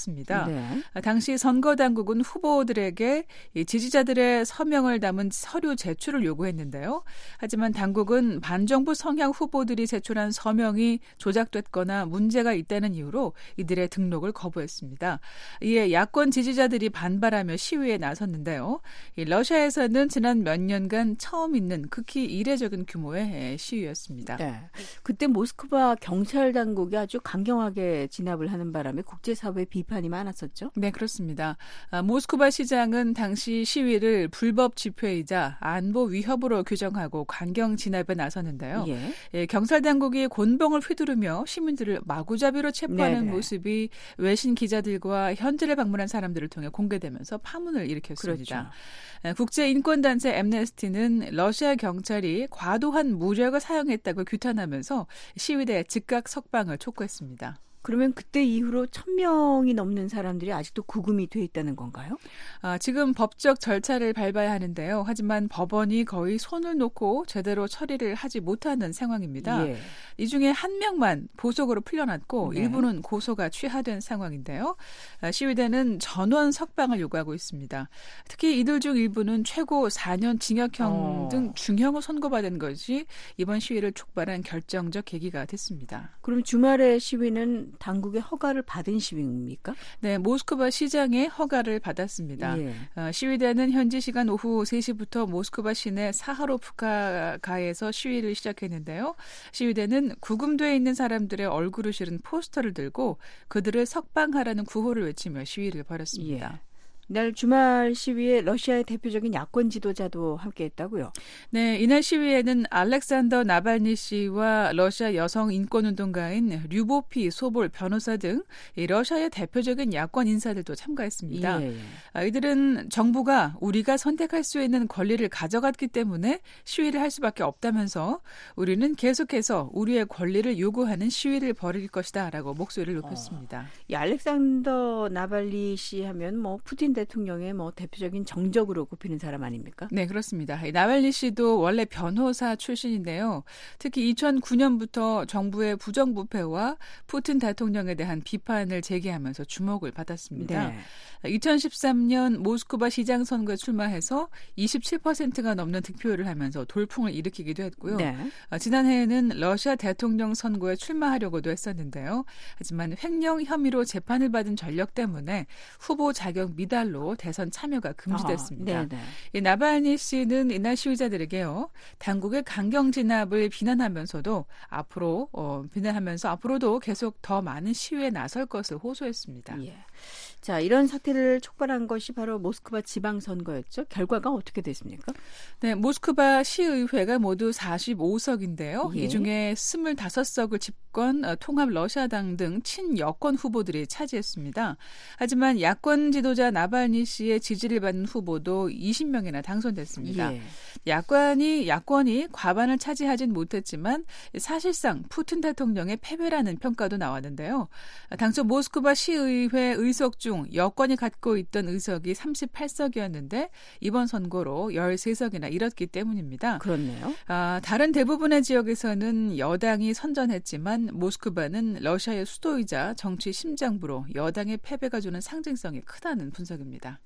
네. 당시 선거 당국은 후보들에게 이 지지자들의 서명을 담은 서류 제출을 요구했는데요. 하지만 당국은 반정부 성향 후보들이 제출한 서명이 조작됐거나 문제가 있다는 이유로 이들의 등록을 거부했습니다. 이에 야권 지지자들이 반발하며 시위에 나섰는데요. 이 러시아에서는 지난 몇 년간 처음 있는 극히 이례적인 규모의 시위였습니다. 네. 그때 모스크바 경찰 당국이 아주 강경하게 진압을 하는 바람에 국제사회 비판이 많았었죠? 네, 그렇습니다. 아, 모스크바 시장은 당시 시위를 불법 집회이자 안보 위협으로 규정하고 강경 진압에 나섰는데요. 예. 예, 경찰 당국이 곤봉을 휘두르며 시민들을 마구잡이로 체포하는 네네. 모습이 외신 기자들과 현지를 방문한 사람들을 통해 공개되면서 파문을 일으켰습니다. 그렇죠. 국제인권단체 엠네스티는 러시아 경찰이 과도한 무력을 사용했다고 규탄하면서 시위대에 즉각 석방을 촉구했습니다. 그러면 그때 이후로 천 명이 넘는 사람들이 아직도 구금이 돼 있다는 건가요? 아, 지금 법적 절차를 밟아야 하는데요. 하지만 법원이 거의 손을 놓고 제대로 처리를 하지 못하는 상황입니다. 예. 이 중에 한 명만 보석으로 풀려났고 네. 일부는 고소가 취하된 상황인데요. 아, 시위대는 전원 석방을 요구하고 있습니다. 특히 이들 중 일부는 최고 사 년 징역형 어. 등 중형을 선고받은 것이 이번 시위를 촉발한 결정적 계기가 됐습니다. 그럼 주말의 시위는 당국의 허가를 받은 시위입니까? 네, 모스크바 시장의 허가를 받았습니다. 예. 어, 시위대는 현지 시간 오후 세 시부터 모스크바 시내 사하로프카가에서 시위를 시작했는데요. 시위대는 구금되어 있는 사람들의 얼굴을 실은 포스터를 들고 그들을 석방하라는 구호를 외치며 시위를 벌였습니다. 예. 이날 주말 시위에 러시아의 대표적인 야권 지도자도 함께했다고요? 네, 이날 시위에는 알렉산더 나발니 씨와 러시아 여성 인권운동가인 류보피 소볼 변호사 등 러시아의 대표적인 야권 인사들도 참가했습니다. 예, 예. 이들은 정부가 우리가 선택할 수 있는 권리를 가져갔기 때문에 시위를 할 수밖에 없다면서 우리는 계속해서 우리의 권리를 요구하는 시위를 벌일 것이다라고 목소리를 높였습니다. 어, 이 알렉산더 나발니 씨 하면 뭐 푸틴 대통령의 뭐 대표적인 정적으로 꼽히는 사람 아닙니까? 네, 그렇습니다. 나발니 씨도 원래 변호사 출신인데요. 특히 이천구 년부터 정부의 부정부패와 푸틴 대통령에 대한 비판을 제기하면서 주목을 받았습니다. 네. 이천십삼 년 모스크바 시장 선거에 출마해서 이십칠 퍼센트가 넘는 득표를 하면서 돌풍을 일으키기도 했고요. 네. 지난해에는 러시아 대통령 선거에 출마하려고도 했었는데요. 하지만 횡령 혐의로 재판을 받은 전력 때문에 후보 자격 미달로 대선 참여가 금지됐습니다. 아, 이 나발니 씨는 이날 시위자들에게요. 당국의 강경 진압을 비난하면서도 앞으로 어, 비난하면서 앞으로도 계속 더 많은 시위에 나설 것을 호소했습니다. 예. 자, 이런 사태를 촉발한 것이 바로 모스크바 지방선거였죠. 결과가 어떻게 됐습니까? 네, 모스크바 시의회가 모두 사십오 석인데요. 예. 이 중에 스물다섯 석을 집권 통합 러시아당 등 친여권 후보들이 차지했습니다. 하지만 야권 지도자 나발니 씨의 지지를 받는 후보도 이십 명이나 당선됐습니다. 예. 야권이, 야권이 과반을 차지하진 못했지만 사실상 푸틴 대통령의 패배라는 평가도 나왔는데요. 당초 모스크바 시의회 의석 중 여권이 갖고 있던 의석이 삼십팔 석이었는데 이번 선거로 열세 석이나 잃었기 때문입니다. 그렇네요. 아, 다른 대부분의 지역에서는 여당이 선전했지만 모스크바는 러시아의 수도이자 정치 심장부로 여당의 패배가 주는 상징성이 크다는 분석입니다.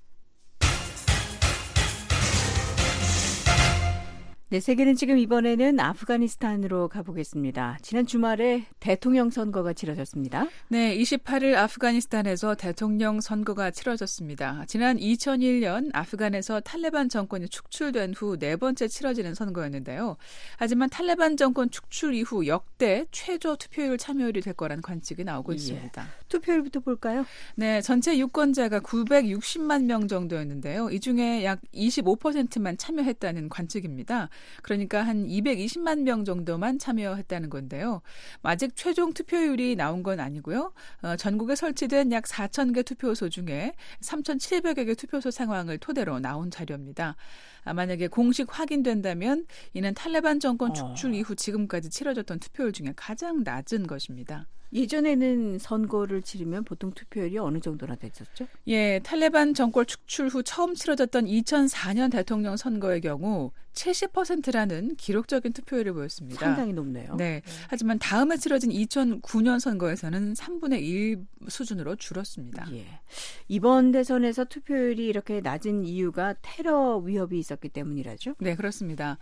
네, 세계는 지금 이번에는 아프가니스탄으로 가보겠습니다. 지난 주말에 대통령 선거가 치러졌습니다. 네, 이십팔 일 아프가니스탄에서 대통령 선거가 치러졌습니다. 지난 이천일 년 아프간에서 탈레반 정권이 축출된 후 네 번째 치러지는 선거였는데요. 하지만 탈레반 정권 축출 이후 역대 최저 투표율 참여율이 될 거란 관측이 나오고 있습니다. 예. 투표율부터 볼까요? 네, 전체 유권자가 구백육십만 명 정도였는데요. 이 중에 약 이십오 퍼센트만 참여했다는 관측입니다. 그러니까 한 이백이십만 명 정도만 참여했다는 건데요. 아직 최종 투표율이 나온 건 아니고요. 어, 전국에 설치된 약 사천 개 투표소 중에 삼천칠백여 개 투표소 상황을 토대로 나온 자료입니다. 아, 만약에 공식 확인된다면 이는 탈레반 정권 축출 이후 지금까지 치러졌던 투표율 중에 가장 낮은 것입니다. 예전에는 선거를 치르면 보통 투표율이 어느 정도나 됐었죠? 예, 탈레반 정권 축출 후 처음 치러졌던 이천사 년 대통령 선거의 경우 칠십 퍼센트라는 기록적인 투표율을 보였습니다. 상당히 높네요. 네. 네. 하지만 다음에 치러진 이천구 년 선거에서는 삼분의 일 수준으로 줄었습니다. 예. 이번 대선에서 투표율이 이렇게 낮은 이유가 테러 위협이 있었기 때문이라죠? 네, 그렇습니다.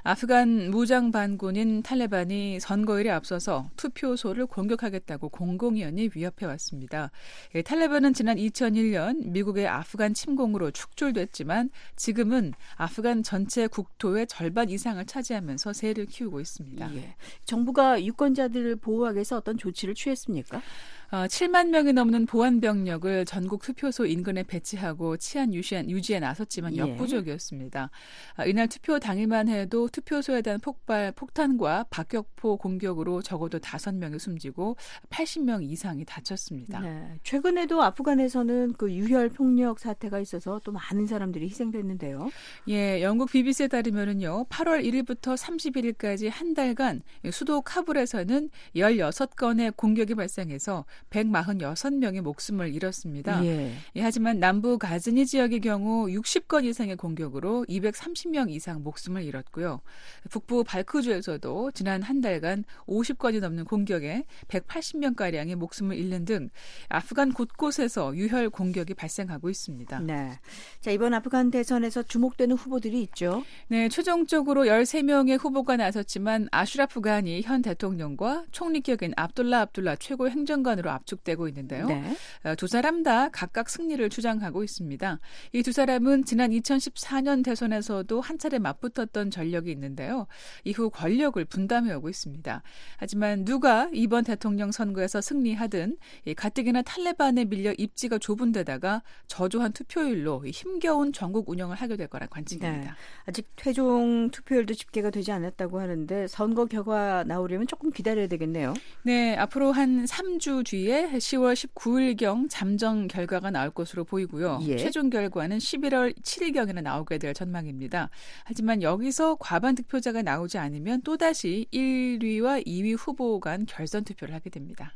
아프간 무장 반군인 탈레반이 선거일에 앞서서 투표소를 공격하겠다고 공공연히 위협해왔습니다. 예, 탈레반은 지난 이천일 년 미국의 아프간 침공으로 축출됐지만 지금은 아프간 전체 국토의 절반 이상을 차지하면서 세를 키우고 있습니다. 예. 정부가 유권자들을 보호하기 위해서 어떤 조치를 취했습니까? 어, 칠만 명이 넘는 보안병력을 전국 투표소 인근에 배치하고 치안 유지에, 유지에 나섰지만 역부족이었습니다. 예. 어, 이날 투표 당일만 해도 투표소에 대한 폭발, 폭탄과 박격포 공격으로 적어도 다섯 명이 숨지고 팔십 명 이상이 다쳤습니다. 네. 최근에도 아프간에서는 그 유혈 폭력 사태가 있어서 또 많은 사람들이 희생됐는데요. 예, 영국 비비씨에 따르면은요, 팔월 일일부터 삼십일일까지 한 달간 수도 카불에서는 열여섯 건의 공격이 발생해서 백사십육 명의 목숨을 잃었습니다. 예. 예, 하지만 남부 가즈니 지역의 경우 육십 건 이상의 공격으로 이백삼십 명 이상 목숨을 잃었고요. 북부 발크주에서도 지난 한 달간 오십 건이 넘는 공격에 백팔십 명가량의 목숨을 잃는 등 아프간 곳곳에서 유혈 공격이 발생하고 있습니다. 네. 자, 이번 아프간 대선에서 주목되는 후보들이 있죠. 네, 최종적으로 열세 명의 후보가 나섰지만 아슈라프 가니 현 대통령과 총리격인 압둘라 압둘라 최고 행정관으로 압축되고 있는데요. 네. 두 사람 다 각각 승리를 주장하고 있습니다. 이 두 사람은 지난 이천십사 년 대선에서도 한 차례 맞붙었던 전력이 있는데요. 이후 권력을 분담해오고 있습니다. 하지만 누가 이번 대통령 선거에서 승리하든 가뜩이나 탈레반에 밀려 입지가 좁은 데다가 저조한 투표율로 힘겨운 전국 운영을 하게 될 거란 관측입니다. 네. 아직 최종 투표율도 집계가 되지 않았다고 하는데 선거 결과 나오려면 조금 기다려야 되겠네요. 네, 앞으로 한 삼 주 뒤에 시월 십구일경 잠정 결과가 나올 것으로 보이고요. 예. 최종 결과는 십일월 칠일경에는 나오게 될 전망입니다. 하지만 여기서 과반 득표자가 나오지 않으면 또다시 일 위와 이 위 후보 간 결선 투표를 하게 됩니다.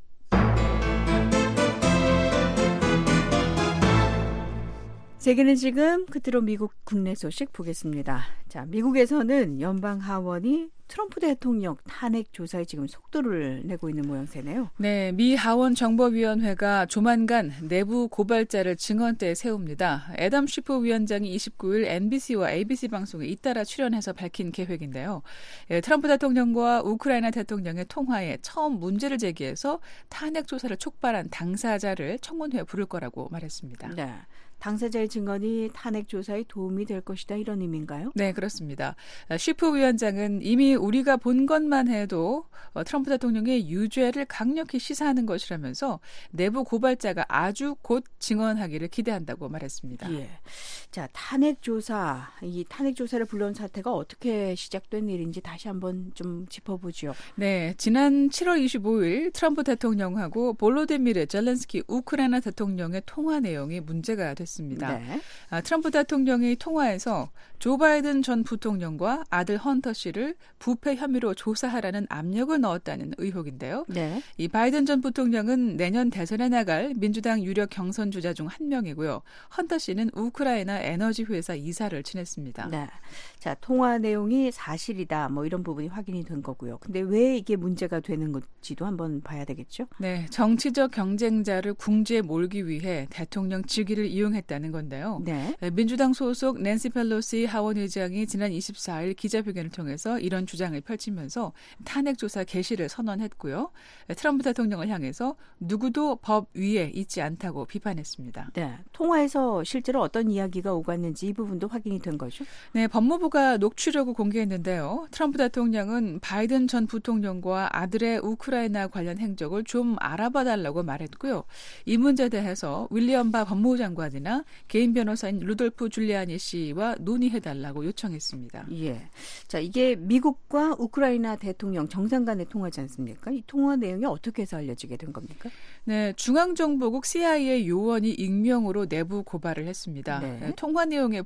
세계는 지금 끝으로 미국 국내 소식 보겠습니다. 자, 미국에서는 연방 하원이 트럼프 대통령 탄핵 조사에 지금 속도를 내고 있는 모양새네요. 네, 미 하원 정보위원회가 조만간 내부 고발자를 증언대에 세웁니다. 애덤 쉬프 위원장이 이십구일 엠비씨와 에이비씨 방송에 잇따라 출연해서 밝힌 계획인데요. 예, 트럼프 대통령과 우크라이나 대통령의 통화에 처음 문제를 제기해서 탄핵 조사를 촉발한 당사자를 청문회에 부를 거라고 말했습니다. 네. 당사자의 증언이 탄핵 조사에 도움이 될 것이다 이런 의미인가요? 네, 그렇습니다. 쉬프 위원장은 이미 우리가 본 것만 해도 트럼프 대통령의 유죄를 강력히 시사하는 것이라면서 내부 고발자가 아주 곧 증언하기를 기대한다고 말했습니다. 예. 자, 탄핵 조사, 이 탄핵 조사를 불러온 사태가 어떻게 시작된 일인지 다시 한번 좀 짚어보죠. 네, 지난 칠월 이십오일 트럼프 대통령하고 볼로디미르 젤렌스키 우크라이나 대통령의 통화 내용이 문제가 됐습니다. 네. 아, 트럼프 대통령이 통화에서 조 바이든 전 부통령과 아들 헌터 씨를 부패 혐의로 조사하라는 압력을 넣었다는 의혹인데요. 네. 이 바이든 전 부통령은 내년 대선에 나갈 민주당 유력 경선 주자 중 한 명이고요. 헌터 씨는 우크라이나 에너지 회사 이사를 지냈습니다. 네. 자, 통화 내용이 사실이다. 뭐 이런 부분이 확인이 된 거고요. 근데 왜 이게 문제가 되는 건지도 한번 봐야 되겠죠? 네. 정치적 경쟁자를 궁지에 몰기 위해 대통령 직위를 이용했다는 건데요. 네. 민주당 소속 낸시 펠로시 하원 의장이 지난 이십사일 기자회견을 통해서 이런 주장을 펼치면서 탄핵 조사 개시를 선언했고요. 트럼프 대통령을 향해서 누구도 법 위에 있지 않다고 비판했습니다. 네. 통화에서 실제로 어떤 이야기가 오갔는지 이 부분도 확인이 된 거죠? 네. 법무부가 녹취록을 공개했는데요. 트럼프 대통령은 바이든 전 부통령과 아들의 우크라이나 관련 행적을 좀 알아봐달라고 말했고요. 이 문제에 대해서 윌리엄 바 법무부 장관이나 개인 변호사인 루돌프 줄리아니 씨와 논의해달라고 요청했습니다. 예. 자, 이게 미국과 우크라이나 대통령 정상 간의 통화지 않습니까? 이 통화 내용이 어떻게 해서 알려지게 된 겁니까? 네, 중앙정보국 씨아이에이 요원이 익명으로 내부 고발을 했습니다. 네. 통화 내용의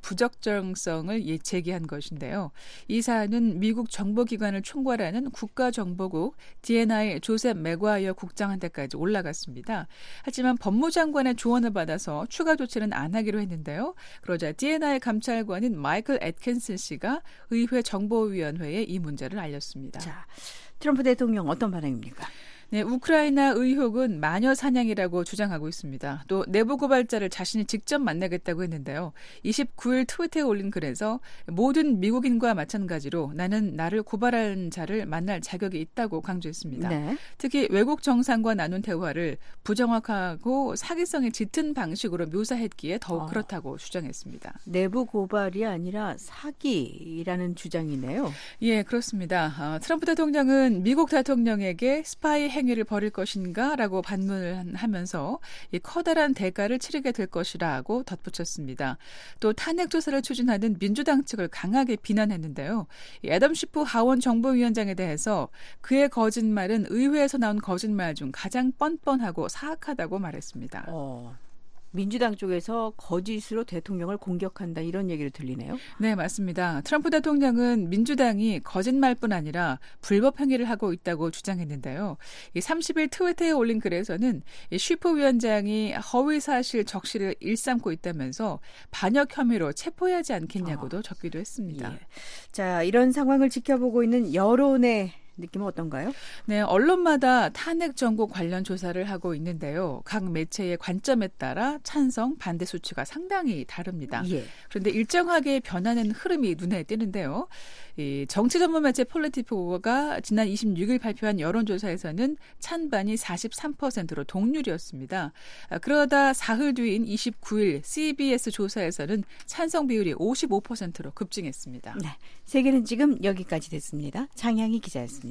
부적절성을 제기한 것인데요. 이 사안은 미국 정보기관을 총괄하는 국가정보국 디엔아이 조셉 맥과이어 국장한테까지 올라갔습니다. 하지만 법무장관의 조언을 받아서 추가 조치는 안 하기로 했는데요. 그러자 디엔아이 감찰관인 마이클 애킨슨 씨가 의회 정보위원회에 이 문제를 알렸습니다. 자, 트럼프 대통령 어떤 반응입니까? 네, 우크라이나 의혹은 마녀 사냥이라고 주장하고 있습니다. 또 내부 고발자를 자신이 직접 만나겠다고 했는데요. 이십구일 트위터에 올린 글에서 모든 미국인과 마찬가지로 나는 나를 고발한 자를 만날 자격이 있다고 강조했습니다. 네. 특히 외국 정상과 나눈 대화를 부정확하고 사기성이 짙은 방식으로 묘사했기에 더욱 어. 그렇다고 주장했습니다. 내부 고발이 아니라 사기라는 주장이네요. 예, 그렇습니다. 어, 트럼프 대통령은 미국 대통령에게 스파이 행위를 벌일 것인가 라고 반문을 하면서 이 커다란 대가를 치르게 될 것이라고 덧붙였습니다. 또 탄핵 조사를 추진하는 민주당 측을 강하게 비난했는데요. 이 애덤 시프 하원 정보위원장에 대해서 그의 거짓말은 의회에서 나온 거짓말 중 가장 뻔뻔하고 사악하다고 말했습니다. 어. 민주당 쪽에서 거짓으로 대통령을 공격한다 이런 얘기를 들리네요. 네, 맞습니다. 트럼프 대통령은 민주당이 거짓말뿐 아니라 불법 행위를 하고 있다고 주장했는데요. 삼십일 트위터에 올린 글에서는 쉬프 위원장이 허위사실 적시를 일삼고 있다면서 반역 혐의로 체포해야 하지 않겠냐고도 어. 적기도 했습니다. 예. 자, 이런 상황을 지켜보고 있는 여론의 느낌은 어떤가요? 네, 언론마다 탄핵 정국 관련 조사를 하고 있는데요. 각 매체의 관점에 따라 찬성, 반대 수치가 상당히 다릅니다. 예. 그런데 일정하게 변하는 흐름이 눈에 띄는데요. 이 정치 전문 매체 폴리티코가 지난 이십육일 발표한 여론조사에서는 찬반이 사십삼 퍼센트로 동률이었습니다. 그러다 사흘 뒤인 이십구일 씨비에스 조사에서는 찬성 비율이 오십오 퍼센트로 급증했습니다. 네, 세계는 지금 여기까지 됐습니다. 장향희 기자였습니다.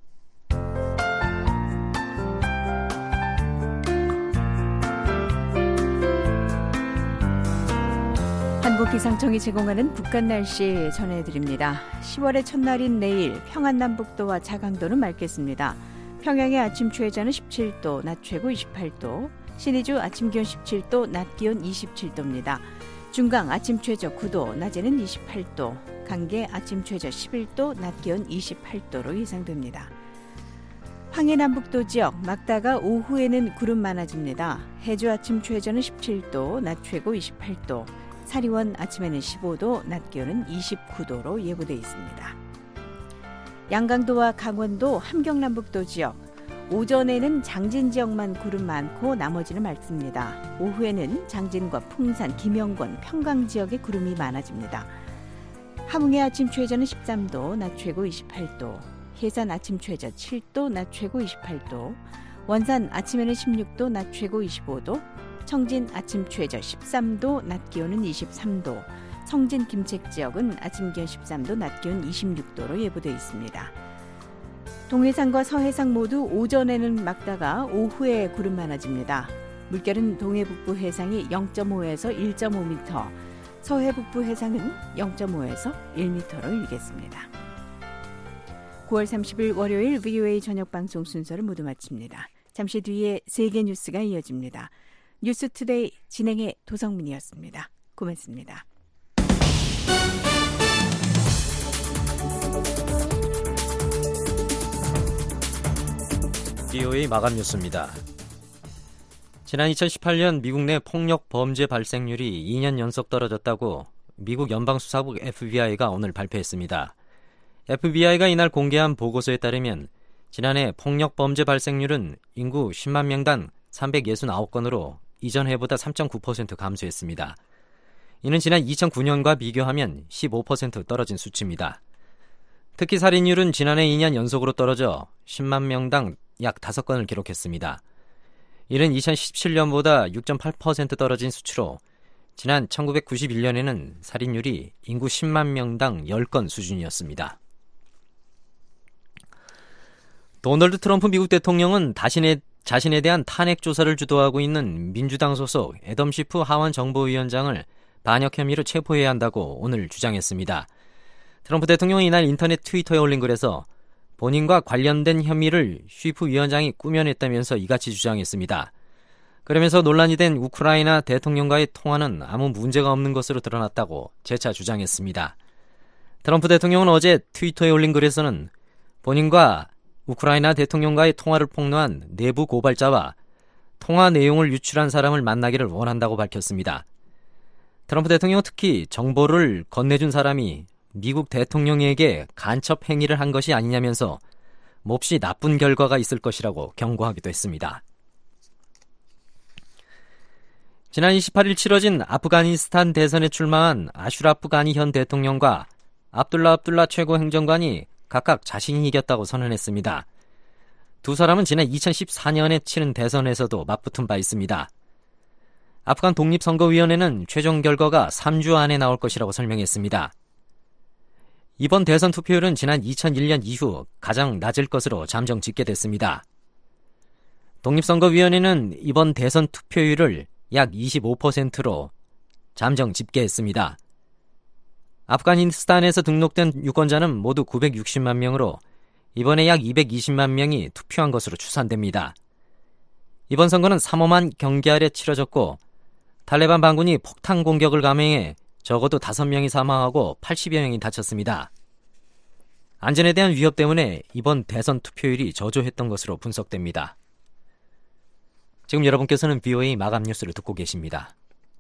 한국기상청이 제공하는 북한 날씨 전해드립니다. 시월의 첫날인 내일 평안남북도와 자강도는 맑겠습니다. 평양의 아침 최저는 십칠도, 낮 최고 이십팔도, 신의주 아침 기온 십칠도, 낮 기온 이십칠도입니다. 중강 아침 최저 구도, 낮에는 이십팔도, 강계 아침 최저 십일도, 낮 기온 이십팔도로 예상됩니다. 황해남북도 지역 막다가 오후에는 구름 많아집니다. 해주 아침 최저는 십칠도, 낮 최고 이십팔도, 사리원 아침에는 십오도, 낮 기온은 이십구도로 예보돼 있습니다. 양강도와 강원도 함경남북도 지역 오전에는 장진 지역만 구름 많고 나머지는 맑습니다. 오후에는 장진과 풍산, 김영권, 평강 지역에 구름이 많아집니다. 함흥의 아침 최저는 십삼도, 낮 최고 이십팔도, 해산 아침 최저 칠도, 낮 최고 이십팔도, 원산 아침에는 십육도, 낮 최고 이십오도, 청진 아침 최저 십삼도, 낮 기온은 이십삼도, 청진 김책 지역은 아침 기온 십삼도, 낮 기온 이십육도로 예보돼 있습니다. 동해상과 서해상 모두 오전에는 맑다가 오후에 구름 많아집니다. 물결은 동해 북부 해상이 영점오에서 일점오 미터, 서해 북부 해상은 영점오에서 일 미터로 일겠습니다. 구월 삼십일 월요일 브이오에이 저녁 방송 순서를 모두 마칩니다. 잠시 뒤에 세계 뉴스가 이어집니다. 뉴스투데이 진행의 도성민이었습니다. 고맙습니다. 브이오에이 마감 뉴스입니다. 지난 이천십팔년 미국 내 폭력 범죄 발생률이 이 년 연속 떨어졌다고 미국 연방수사국 에프비아이가 오늘 발표했습니다. 에프비아이가 이날 공개한 보고서에 따르면 지난해 폭력 범죄 발생률은 인구 십만 명당 삼백육십구 건으로 이전 해보다 삼 점 구 퍼센트 감소했습니다. 이는 지난 이천구년과 비교하면 십오 퍼센트 떨어진 수치입니다. 특히 살인율은 지난해 이 년 연속으로 떨어져 십만 명당 약 다섯 건을 기록했습니다. 이는 이천십칠년보다 육 점 팔 퍼센트 떨어진 수치로 지난 천구백구십일년에는 살인율이 인구 십만 명당 십 건 수준이었습니다. 도널드 트럼프 미국 대통령은 자신의, 자신에 대한 탄핵 조사를 주도하고 있는 민주당 소속 애덤 시프 하원 정보위원장을 반역 혐의로 체포해야 한다고 오늘 주장했습니다. 트럼프 대통령은 이날 인터넷 트위터에 올린 글에서 본인과 관련된 혐의를 쉬프 위원장이 꾸며냈다면서 이같이 주장했습니다. 그러면서 논란이 된 우크라이나 대통령과의 통화는 아무 문제가 없는 것으로 드러났다고 재차 주장했습니다. 트럼프 대통령은 어제 트위터에 올린 글에서는 본인과 우크라이나 대통령과의 통화를 폭로한 내부 고발자와 통화 내용을 유출한 사람을 만나기를 원한다고 밝혔습니다. 트럼프 대통령은 특히 정보를 건네준 사람이 미국 대통령에게 간첩 행위를 한 것이 아니냐면서 몹시 나쁜 결과가 있을 것이라고 경고하기도 했습니다. 지난 이십팔 일 치러진 아프가니스탄 대선에 출마한 아슈라프 가니 현 대통령과 압둘라 압둘라 최고 행정관이 각각 자신이 이겼다고 선언했습니다. 두 사람은 지난 이천십사 년에 치른 대선에서도 맞붙은 바 있습니다. 아프간 독립선거위원회는 최종 결과가 삼 주 안에 나올 것이라고 설명했습니다. 이번 대선 투표율은 지난 이천일 년 이후 가장 낮을 것으로 잠정 집계됐습니다. 독립선거위원회는 이번 대선 투표율을 약 이십오 퍼센트로 잠정 집계했습니다. 아프가니스탄에서 등록된 유권자는 모두 구백육십만 명으로 이번에 약 이백이십만 명이 투표한 것으로 추산됩니다. 이번 선거는 삼엄한 경계 아래 치러졌고 탈레반 반군이 폭탄 공격을 감행해 적어도 다섯 명이 사망하고 팔십여 명이 다쳤습니다. 안전에 대한 위협 때문에 이번 대선 투표율이 저조했던 것으로 분석됩니다. 지금 여러분께서는 브이오에이 마감 뉴스를 듣고 계십니다.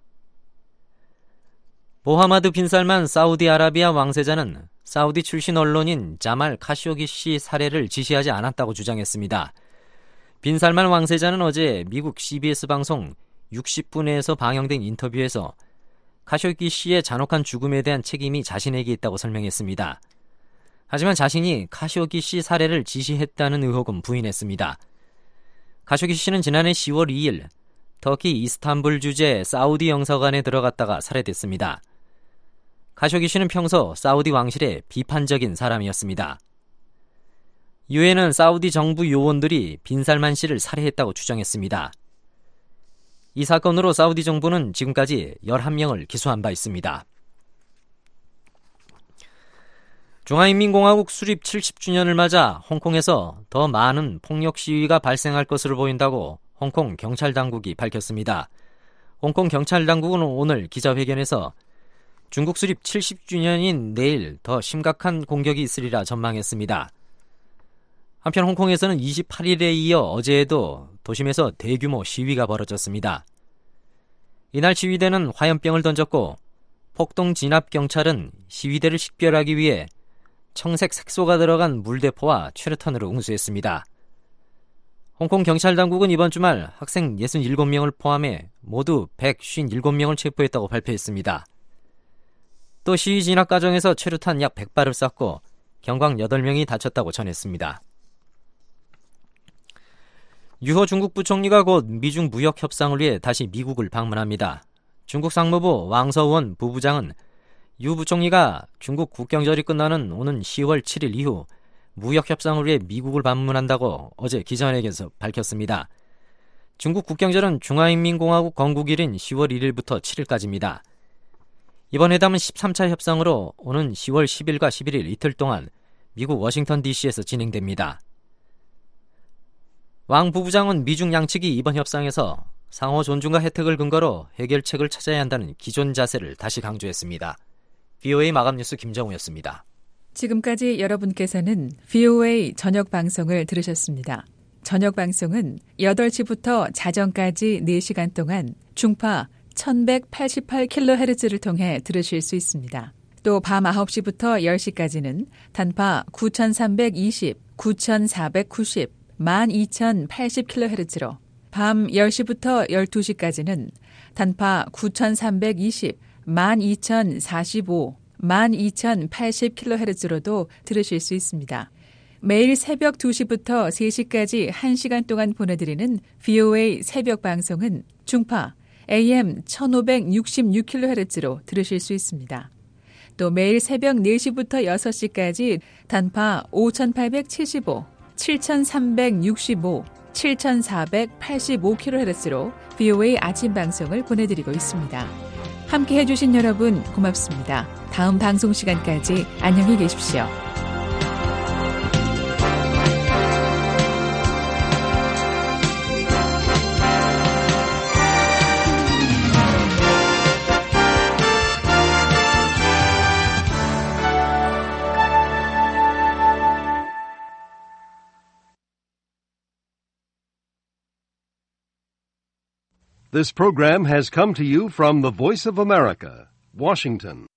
모하마드 빈 살만 사우디아라비아 왕세자는 사우디 출신 언론인 자말 카쇼기씨 살해를 지시하지 않았다고 주장했습니다. 빈 살만 왕세자는 어제 미국 씨비에스 방송 육십 분에서 방영된 인터뷰에서 카쇼기씨의 잔혹한 죽음에 대한 책임이 자신에게 있다고 설명했습니다. 하지만 자신이 카쇼기씨 살해를 지시했다는 의혹은 부인했습니다. 카쇼기씨는 지난해 시월 이일 터키 이스탄불 주재 사우디 영사관에 들어갔다가 살해됐습니다. 카쇼기씨는 평소 사우디 왕실의 비판적인 사람이었습니다. 유엔은 사우디 정부 요원들이 빈살만 씨를 살해했다고 주장했습니다. 이 사건으로 사우디 정부는 지금까지 열한 명을 기소한 바 있습니다. 중화인민공화국 수립 칠십 주년을 맞아 홍콩에서 더 많은 폭력 시위가 발생할 것으로 보인다고 홍콩 경찰당국이 밝혔습니다. 홍콩 경찰당국은 오늘 기자회견에서 중국 수립 칠십 주년인 내일 더 심각한 공격이 있으리라 전망했습니다. 한편 홍콩에서는 이십팔 일에 이어 어제에도 도심에서 대규모 시위가 벌어졌습니다. 이날 시위대는 화염병을 던졌고 폭동 진압 경찰은 시위대를 식별하기 위해 청색 색소가 들어간 물대포와 최루탄으로 응수했습니다. 홍콩 경찰당국은 이번 주말 학생 육십칠 명을 포함해 모두 백오십칠 명을 체포했다고 발표했습니다. 또 시위 진압 과정에서 최루탄 약 백 발을 쐈고 경광 여덟 명이 다쳤다고 전했습니다. 유호 중국 부총리가 곧 미중 무역 협상을 위해 다시 미국을 방문합니다. 중국 상무부 왕서원 부부장은 유 부총리가 중국 국경절이 끝나는 오는 시월 칠일 이후 무역 협상을 위해 미국을 방문한다고 어제 기자회견에서 밝혔습니다. 중국 국경절은 중화인민공화국 건국일인 시월 일일부터 칠일까지입니다. 이번 회담은 십삼 차 협상으로 오는 시월 십일과 십일일 이틀 동안 미국 워싱턴 디씨에서 진행됩니다. 왕 부부장은 미중 양측이 이번 협상에서 상호 존중과 혜택을 근거로 해결책을 찾아야 한다는 기존 자세를 다시 강조했습니다. 브이오에이 마감 뉴스 김정우였습니다. 지금까지 여러분께서는 브이오에이 저녁 방송을 들으셨습니다. 저녁 방송은 여덟 시부터 자정까지 네 시간 동안 중파 천백팔십팔 킬로헤르츠를 통해 들으실 수 있습니다. 또 밤 아홉 시부터 열 시까지는 단파 구천삼백이십, 구천사백구십, 만 이천팔십 킬로헤르츠로 밤 열 시부터 열두 시까지는 단파 구천삼백이십, 만 이천사십오, 만 이천팔십 킬로헤르츠로도 들으실 수 있습니다. 매일 새벽 두 시부터 세 시까지 한 시간 동안 보내드리는 브이오에이 새벽 방송은 중파 에이엠 천오백육십육 킬로헤르츠로 들으실 수 있습니다. 또 매일 새벽 네 시부터 여섯 시까지 단파 오천팔백칠십오, 칠천삼백육십오, 칠천사백팔십오 킬로헤르츠로 브이오에이 아침 방송을 보내드리고 있습니다. 함께 해주신 여러분 고맙습니다. 다음 방송 시간까지 안녕히 계십시오. This program has come to you from the Voice of America, Washington.